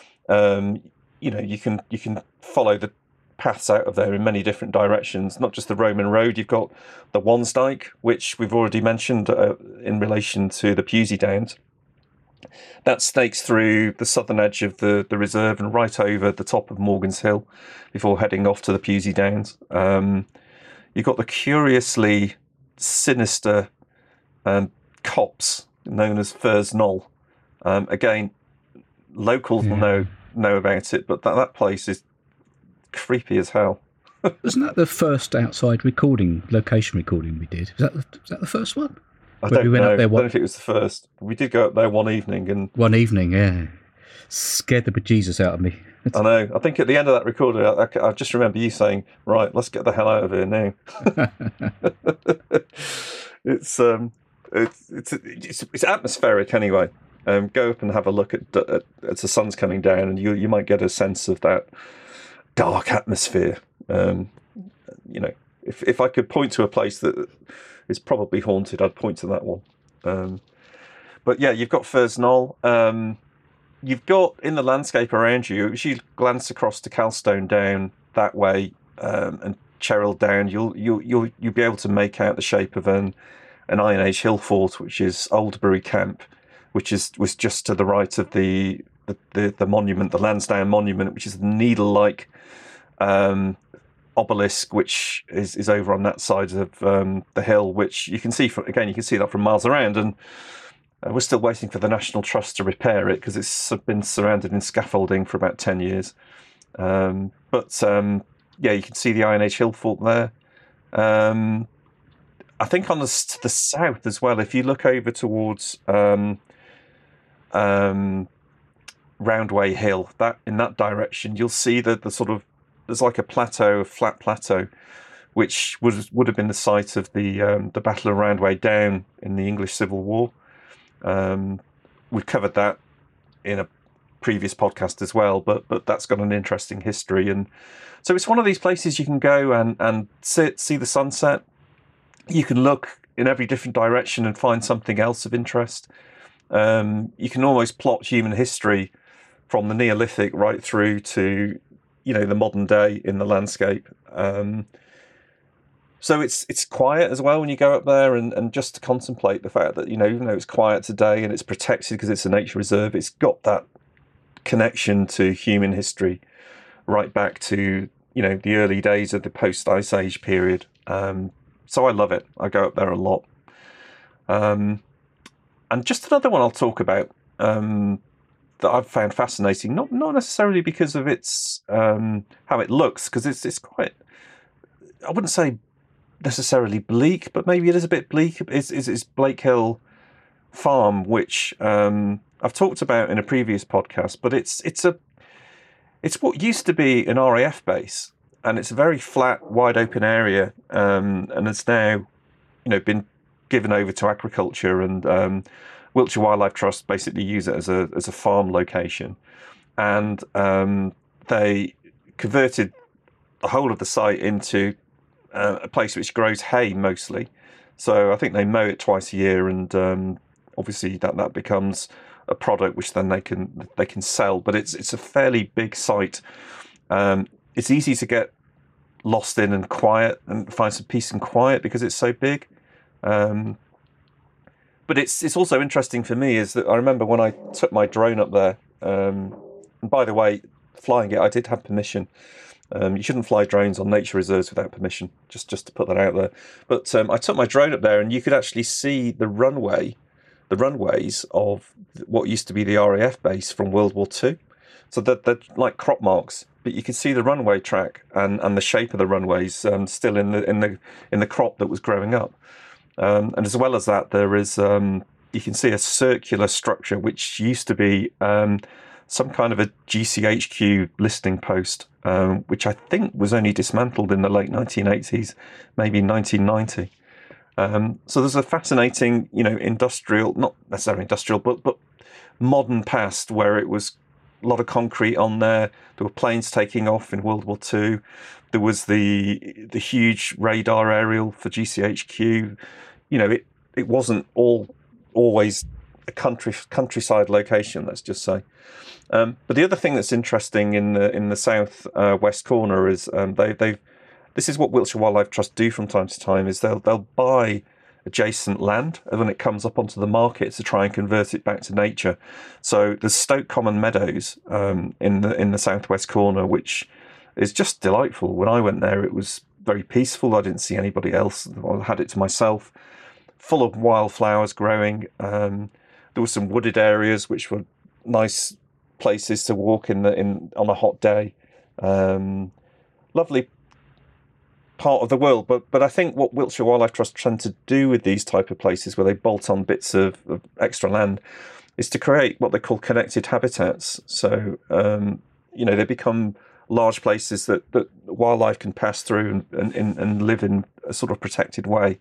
um, you know you can you can follow the paths out of there in many different directions. Not just the Roman road, you've got the Wansdyke, which we've already mentioned uh, in relation to the Pewsey Downs. that snakes through the southern edge of the, the reserve and right over the top of Morgan's Hill before heading off to the Pewsey Downs. Um, you've got the curiously sinister um, copse known as Firs Knoll. Um, again, locals Yeah. will know know about it, but that, that place is creepy as hell. Wasn't that the first outside recording, location recording we did? Was that the, was that the first one? I Where don't we went know. up there I don't one, know if it was the first. We did go up there one evening, and one evening, yeah. Scared the bejesus out of me. I know. I think at the end of that recording, I, I, I just remember you saying, "Right, let's get the hell out of here now." it's um, it's it's it's, it's atmospheric anyway. Um, go up and have a look at, at as the sun's coming down, and you you might get a sense of that dark atmosphere. Um, you know, if if I could point to a place that is probably haunted, I'd point to that one. Um, but yeah, you've got Firs Knoll. Um, you've got in the landscape around you, as you glance across to Calstone Down that way um, and Cheryl Down, you'll you'll you'll you'll be able to make out the shape of an an Iron Age hill fort, which is Oldbury Camp, which is was just to the right of the the, the, the monument, the Lansdowne Monument, which is the needle-like um, obelisk, which is, is over on that side of um, the hill, which you can see from, again, you can see that from miles around. And uh, we're still waiting for the National Trust to repair it because it's been surrounded in scaffolding for about ten years. Um, but um, yeah, you can see the Iron Age hill fort there. Um, I think on the, to the south as well, if you look over towards um, um, Roundway Hill, that in that direction, you'll see that the sort of there's like a plateau, a flat plateau, which would would have been the site of the um, the Battle of Roundway Down in the English Civil War. Um, we've covered that in a previous podcast as well, but but that's got an interesting history, and so it's one of these places you can go and and sit, see the sunset. You can look in every different direction and find something else of interest. Um, you can almost plot human history from the Neolithic right through to, you know, the modern day in the landscape. Um, so it's it's quiet as well when you go up there, and, and just to contemplate the fact that, you know, even though it's quiet today and it's protected because it's a nature reserve, it's got that connection to human history right back to, you know, the early days of the post-Ice Age period. Um, so I love it. I go up there a lot. Um, and just another one I'll talk about um, that I've found fascinating, not not necessarily because of its um, how it looks, because it's it's quite, I wouldn't say necessarily bleak, but maybe it is a bit bleak, is is, is Blake Hill Farm, which um, I've talked about in a previous podcast, but it's it's a it's what used to be an R A F base, and it's a very flat, wide open area, um, and it's now, you know, been given over to agriculture, and um, Wiltshire Wildlife Trust basically use it as a as a farm location, and um, they converted the whole of the site into uh, a place which grows hay mostly. So I think they mow it twice a year, and um, obviously that that becomes a product which then they can they can sell. But it's it's a fairly big site. Um, it's easy to get lost in and quiet and find some peace and quiet because it's so big. Um, but it's it's also interesting for me is that I remember when I took my drone up there. Um, and by the way, flying it, I did have permission. Um, you shouldn't fly drones on nature reserves without permission. Just just to put that out there. But um, I took my drone up there, and you could actually see the runway, the runways of what used to be the R A F base from World War Two. So they're, they're like crop marks, but you could see the runway track and, and the shape of the runways um, still in the in the in the crop that was growing up. Um, and as well as that, there is um, you can see a circular structure which used to be um, some kind of a G C H Q listening post, um, which I think was only dismantled in the late nineteen eighties, maybe nineteen ninety. Um, so there's a fascinating, you know, industrial, not necessarily industrial, but but modern past where it was a lot of concrete on there. There were planes taking off in World War Two. There was the the huge radar aerial for G C H Q. You know, it, it wasn't all always a country countryside location, let's just say. Um, but the other thing that's interesting in the in the south uh, west corner is um, they they've this is what Wiltshire Wildlife Trust do from time to time is they'll they'll buy adjacent land when it comes up onto the market to try and convert it back to nature. So there's Stoke Common Meadows um, in the in the southwest corner, which is just delightful. When I went there, it was very peaceful. I didn't see anybody else. I had it to myself. Full of wildflowers growing. Um, there were some wooded areas which were nice places to walk in the in on a hot day. Um, lovely part of the world, but but I think what Wiltshire Wildlife Trust tend to do with these type of places where they bolt on bits of, of extra land is to create what they call connected habitats. So um, you know, they become large places that, that wildlife can pass through and, and, and live in a sort of protected way.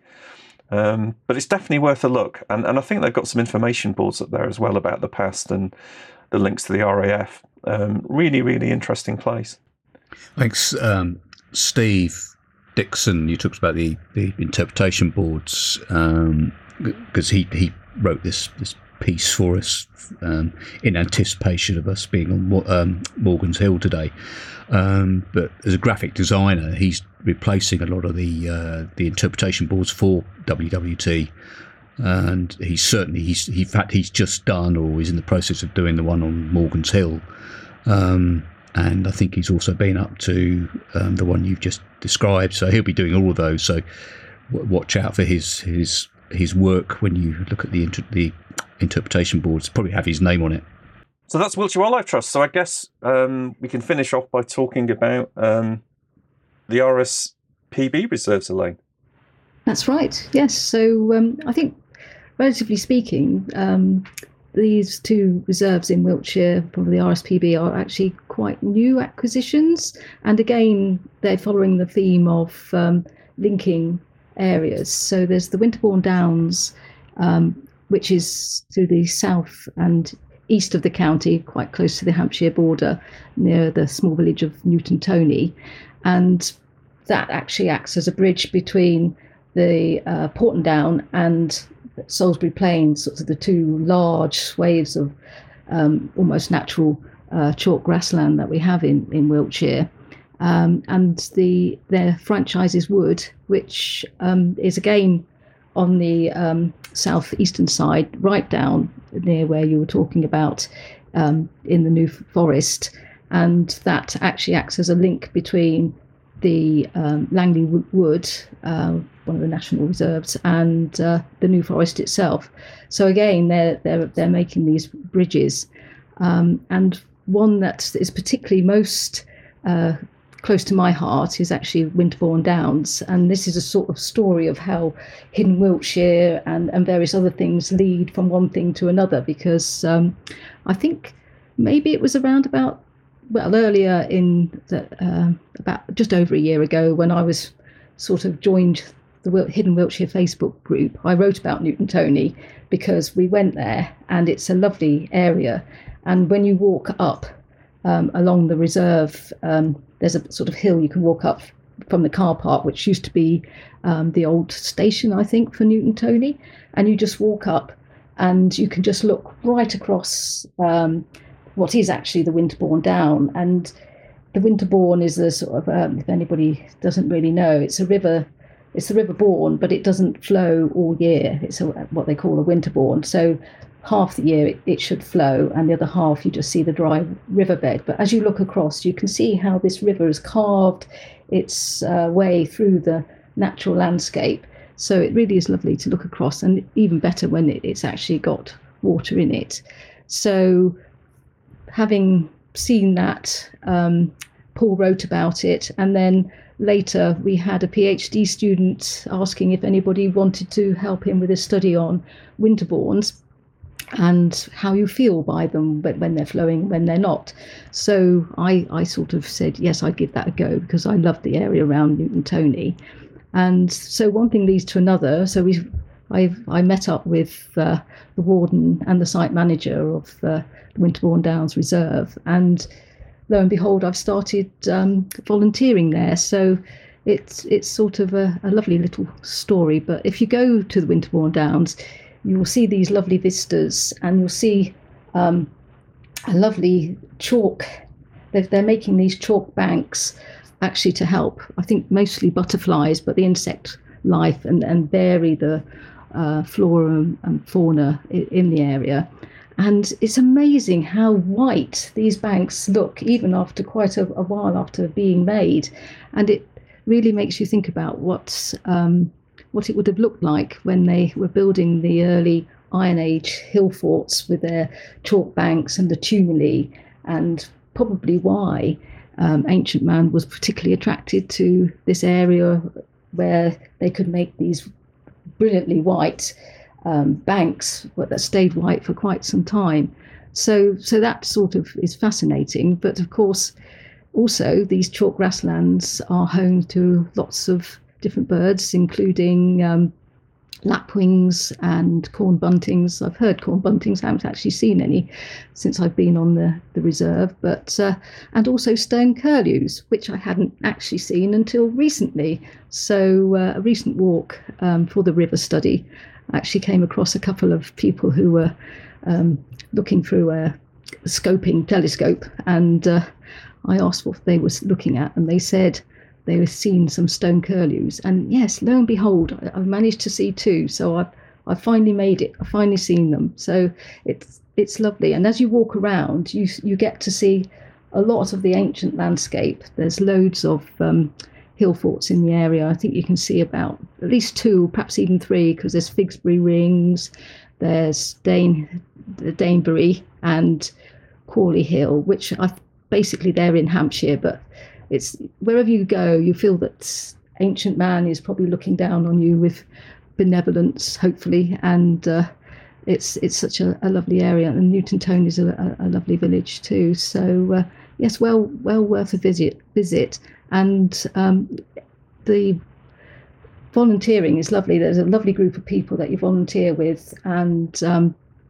Um, but it's definitely worth a look. And, and I think they've got some information boards up there as well about the past and the links to the R A F. Um, really, really interesting place. Thanks, um, Steve Dixon. You talked about the, the interpretation boards because um, he he wrote this this piece for us um, in anticipation of us being on um, Morgan's Hill today. Um, but as a graphic designer, he's replacing a lot of the uh, the interpretation boards for W W T, and he's certainly he's he, in fact he's just done or is in the process of doing the one on Morgan's Hill, um, and I think he's also been up to um, the one you've just described. So he'll be doing all of those. So w- watch out for his his his work when you look at the inter- the interpretation boards. Probably have his name on it. So that's Wiltshire Wildlife Trust. So I guess um, we can finish off by talking about um, the R S P B reserves, Elaine. That's right, yes. So um, I think, relatively speaking, um, these two reserves in Wiltshire, probably the R S P B, are actually quite new acquisitions. And again, they're following the theme of um, linking areas. So there's the Winterbourne Downs, um, which is to the south and east of the county, quite close to the Hampshire border, near the small village of Newton Toney. And that actually acts as a bridge between the uh, Porton Down and Salisbury Plains, sort of the two large swathes of um, almost natural uh, chalk grassland that we have in, in Wiltshire. Um, and the their franchise is Wood, which um, is again on the um, southeastern side, right down near where you were talking about um, in the New Forest. And that actually acts as a link between the um, Langley Wood, uh, one of the national reserves, and uh, the New Forest itself. So again, they're they're they're making these bridges, um, and one that is particularly most uh, close to my heart is actually Winterbourne Downs, and this is a sort of story of how Hidden Wiltshire and, and various other things lead from one thing to another, because um, I think maybe it was around about, well, earlier in the, uh, about just over a year ago, when I was sort of joined the Wil- Hidden Wiltshire Facebook group, I wrote about Newton Toney because we went there and it's a lovely area. And when you walk up um, along the reserve, um, there's a sort of hill you can walk up from the car park, which used to be um, the old station, I think, for Newton Toney. And you just walk up and you can just look right across um, what is actually the Winterbourne Down. And the Winterbourne is a sort of, um, if anybody doesn't really know, it's a river, it's the River Bourne, but it doesn't flow all year. It's a, what they call a Winterbourne. So half the year it, it should flow, and the other half you just see the dry riverbed. But as you look across, you can see how this river has carved its uh, way through the natural landscape. So it really is lovely to look across, and even better when it, it's actually got water in it. So having seen that, um, Paul wrote about it, and then later we had a PhD student asking if anybody wanted to help him with a study on Winterbournes and how you feel by them when they're flowing, when they're not. So I, I sort of said, yes, I'd give that a go, because I love the area around Newton Toney. And so one thing leads to another. So we, I, I met up with uh, the warden and the site manager of uh, the Winterbourne Downs Reserve, and lo and behold, I've started um, volunteering there. So it's it's sort of a, a lovely little story. But if you go to the Winterbourne Downs, you will see these lovely vistas, and you'll see um, a lovely chalk. They're, they're making these chalk banks actually to help, I think, mostly butterflies, but the insect life, and, and vary the uh, flora and fauna in the area. And it's amazing how white these banks look, even after quite a, a while after being made. And it really makes you think about what, um, what it would have looked like when they were building the early Iron Age hill forts with their chalk banks and the tumuli, and probably why um, ancient man was particularly attracted to this area where they could make these brilliantly white um, banks that stayed white for quite some time. So, so that sort of is fascinating. But of course, also these chalk grasslands are home to lots of different birds, including um, lapwings and corn buntings. I've heard corn buntings, I haven't actually seen any since I've been on the, the reserve, but uh, and also stone curlews, which I hadn't actually seen until recently. So uh, a recent walk um, for the river study, I actually came across a couple of people who were um, looking through a scoping telescope, and uh, I asked what they were looking at, and they said they were seeing some stone curlews. And yes, lo and behold, I've managed to see two. So I've, I've finally made it. I've finally seen them. So it's it's lovely. And as you walk around, you you get to see a lot of the ancient landscape. There's loads of um, hill forts in the area. I think you can see about at least two, perhaps even three, because there's Figsbury Rings, there's Dane, Danebury and Crawley Hill, which I basically they're in Hampshire, but it's wherever you go, you feel that ancient man is probably looking down on you with benevolence, hopefully, and uh, it's it's such a, a lovely area. And Newton-Tone is a, a lovely village too. So uh, yes, well well worth a visit. Visit, and um, the volunteering is lovely. There's a lovely group of people that you volunteer with, and um,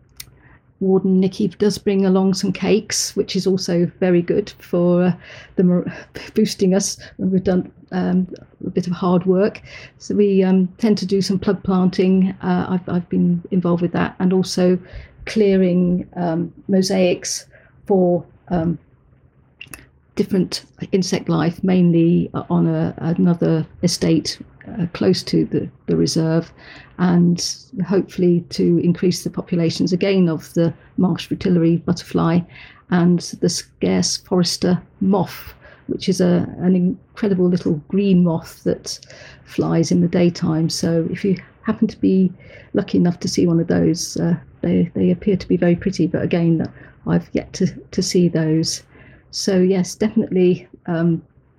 Warden Nikki does bring along some cakes, which is also very good for uh, the boosting us when we've done um, a bit of hard work. So we um, tend to do some plug planting. Uh, I've, I've been involved with that, and also clearing um, mosaics for um, different insect life, mainly on a, another estate uh, close to the, the reserve, and hopefully to increase the populations again of the marsh fritillary butterfly and the scarce forester moth, which is a an incredible little green moth that flies in the daytime. So if you happen to be lucky enough to see one of those, uh, they, they appear to be very pretty, but again, I've yet to, to see those. So yes, definitely um,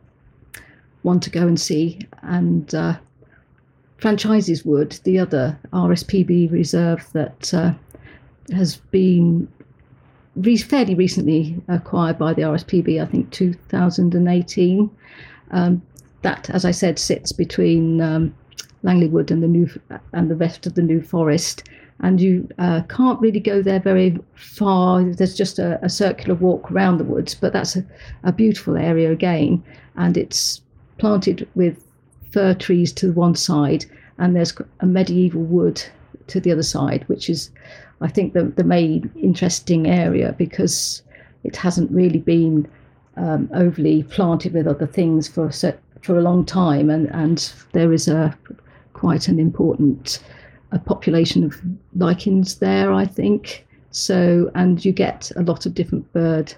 one to go and see. And uh, Franchises Wood, the other R S P B reserve that uh, has been re- fairly recently acquired by the R S P B, I think two thousand eighteen. Um, that, as I said, sits between um, Langley Wood and the new and the rest of the New Forest. And you uh, can't really go there very far. There's just a, a circular walk around the woods, but that's a, a beautiful area again. And it's planted with fir trees to one side, and there's a medieval wood to the other side, which is, I think, the, the main interesting area, because it hasn't really been um, overly planted with other things for for a long time, and, and there is a quite an important a population of lichens there, I think. So, and you get a lot of different bird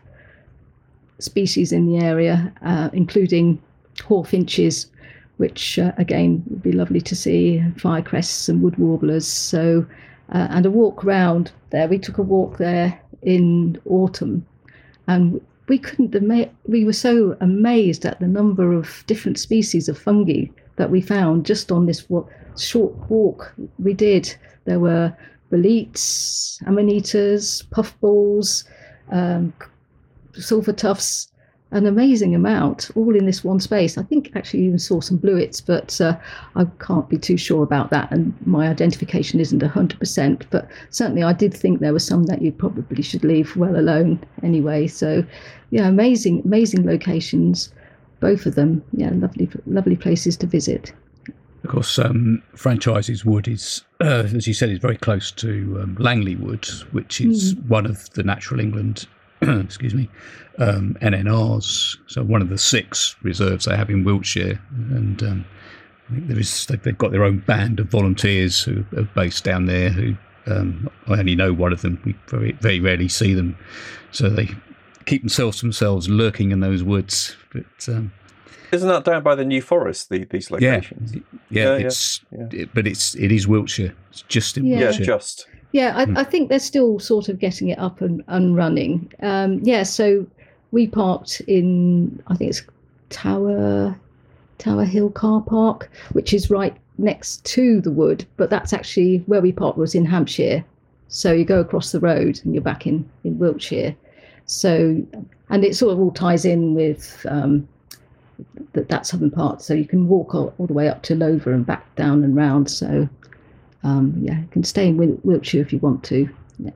species in the area, uh, including hawfinches, which uh, again would be lovely to see, firecrests and wood warblers. So, uh, and a walk round there. We took a walk there in autumn, and we couldn't. Ama- we were so amazed at the number of different species of fungi that we found just on this walk. Short walk we did. There were boletes, amanitas, puffballs, um, silver tufts, an amazing amount, all in this one space. I think actually even saw some bluets, but uh, I can't be too sure about that, and my identification isn't one hundred percent, but certainly I did think there were some that you probably should leave well alone anyway. So yeah, amazing, amazing locations, both of them. Yeah, lovely, lovely places to visit. Of course, um, Franchises Wood is, uh, as you said, is very close to um, Langley Wood, which is mm. one of the Natural England, excuse me, um, N N Rs. So one of the six reserves they have in Wiltshire, and um, I think there is. They've got their own band of volunteers who are based down there. Who um, I only know one of them. We very, very rarely see them, so they keep themselves to themselves, lurking in those woods. But um, isn't that down by the New Forest? The, these locations. Yeah, yeah. yeah it's yeah. It, but it's it is Wiltshire. It's just in yeah. Wiltshire. Yeah, just. Yeah, I, mm. I think they're still sort of getting it up and, and running. Um, yeah, so we parked in, I think it's Tower Tower Hill Car Park, which is right next to the wood, but that's actually where we parked was in Hampshire. So you go across the road and you're back in, in Wiltshire. So, and it sort of all ties in with um, that, that southern part. So you can walk all, all the way up to Lover and back down and round. So Um, yeah, you can stay in Wil- Wiltshire if you want to. Yeah.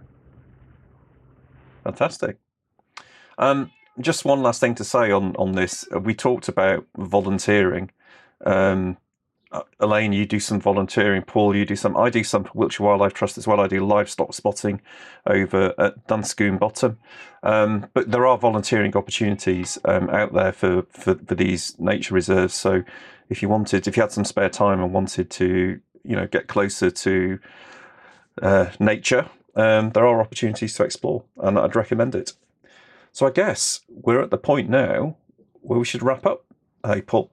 Fantastic. Um, just one last thing to say on, on this. We talked about volunteering. Um, Elaine, you do some volunteering. Paul, you do some. I do some for Wiltshire Wildlife Trust as well. I do livestock spotting over at Dunscombe Bottom. Um, but there are volunteering opportunities um, out there for, for, for these nature reserves. So if you wanted, if you had some spare time and wanted to, you know, get closer to uh, nature, um, there are opportunities to explore, and I'd recommend it. So I guess we're at the point now where we should wrap up. Hey, Paul.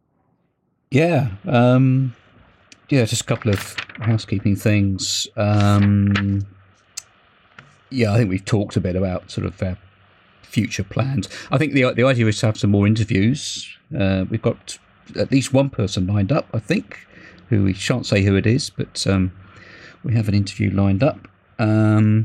Yeah, um, yeah, just a couple of housekeeping things. Um, yeah, I think we've talked a bit about sort of our future plans. I think the the idea is to have some more interviews. Uh, we've got at least one person lined up, I think, who we shan't say who it is, but um, we have an interview lined up. Um,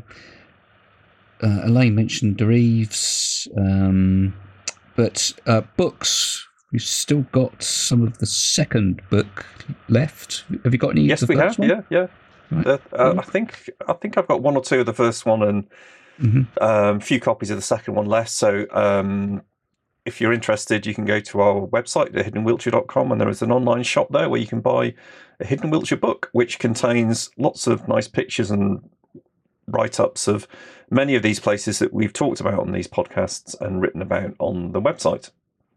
uh, Elaine mentioned Dereves, um, but uh, books, we've still got some of the second book left. Have you got any? Yes, of the we first have. one? Yeah, yeah. Right. Uh, uh, I think I think I've got one or two of the first one and mm-hmm. um, a few copies of the second one left. So um, if you're interested, you can go to our website, hidden wiltshire dot com, and there is an online shop there where you can buy a Hidden Wiltshire book, which contains lots of nice pictures and write-ups of many of these places that we've talked about on these podcasts and written about on the website.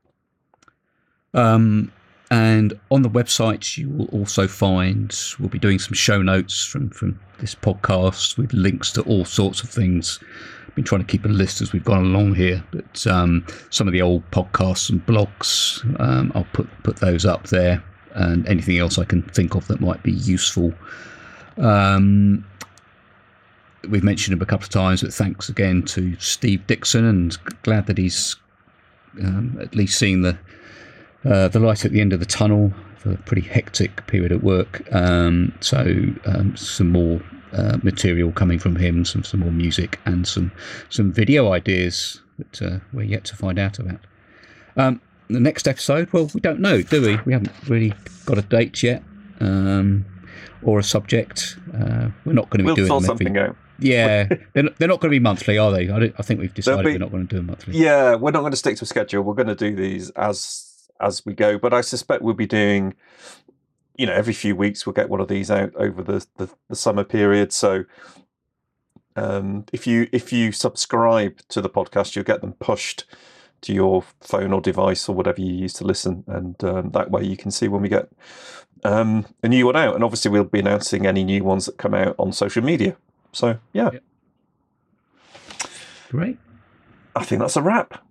Um, and on the website, you will also find, we'll be doing some show notes from, from this podcast with links to all sorts of things. I've been trying to keep a list as we've gone along here, but um, some of the old podcasts and blogs, um, I'll put, put those up there, and anything else I can think of that might be useful. Um, we've mentioned him a couple of times, but thanks again to Steve Dixon, and glad that he's um, at least seeing the Uh, the light at the end of the tunnel for a pretty hectic period at work. Um, so um, some more uh, material coming from him, some some more music, and some some video ideas that uh, we're yet to find out about. Um, the next episode, well, we don't know, do we? We haven't really got a date yet, um, or a subject. Uh, we're not going to be we'll doing sort them something every, out. Yeah, they're not, they're not going to be monthly, are they? I, don't, I think we've decided be, we're not going to do them monthly. Yeah, we're not going to stick to a schedule. We're going to do these as as we go, but I suspect we'll be doing, you know, every few weeks we'll get one of these out over the, the, the summer period. So um, if you if you subscribe to the podcast, you'll get them pushed to your phone or device or whatever you use to listen, and um, that way you can see when we get um, a new one out. And obviously we'll be announcing any new ones that come out on social media. So yeah, yep. Great. I think that's a wrap.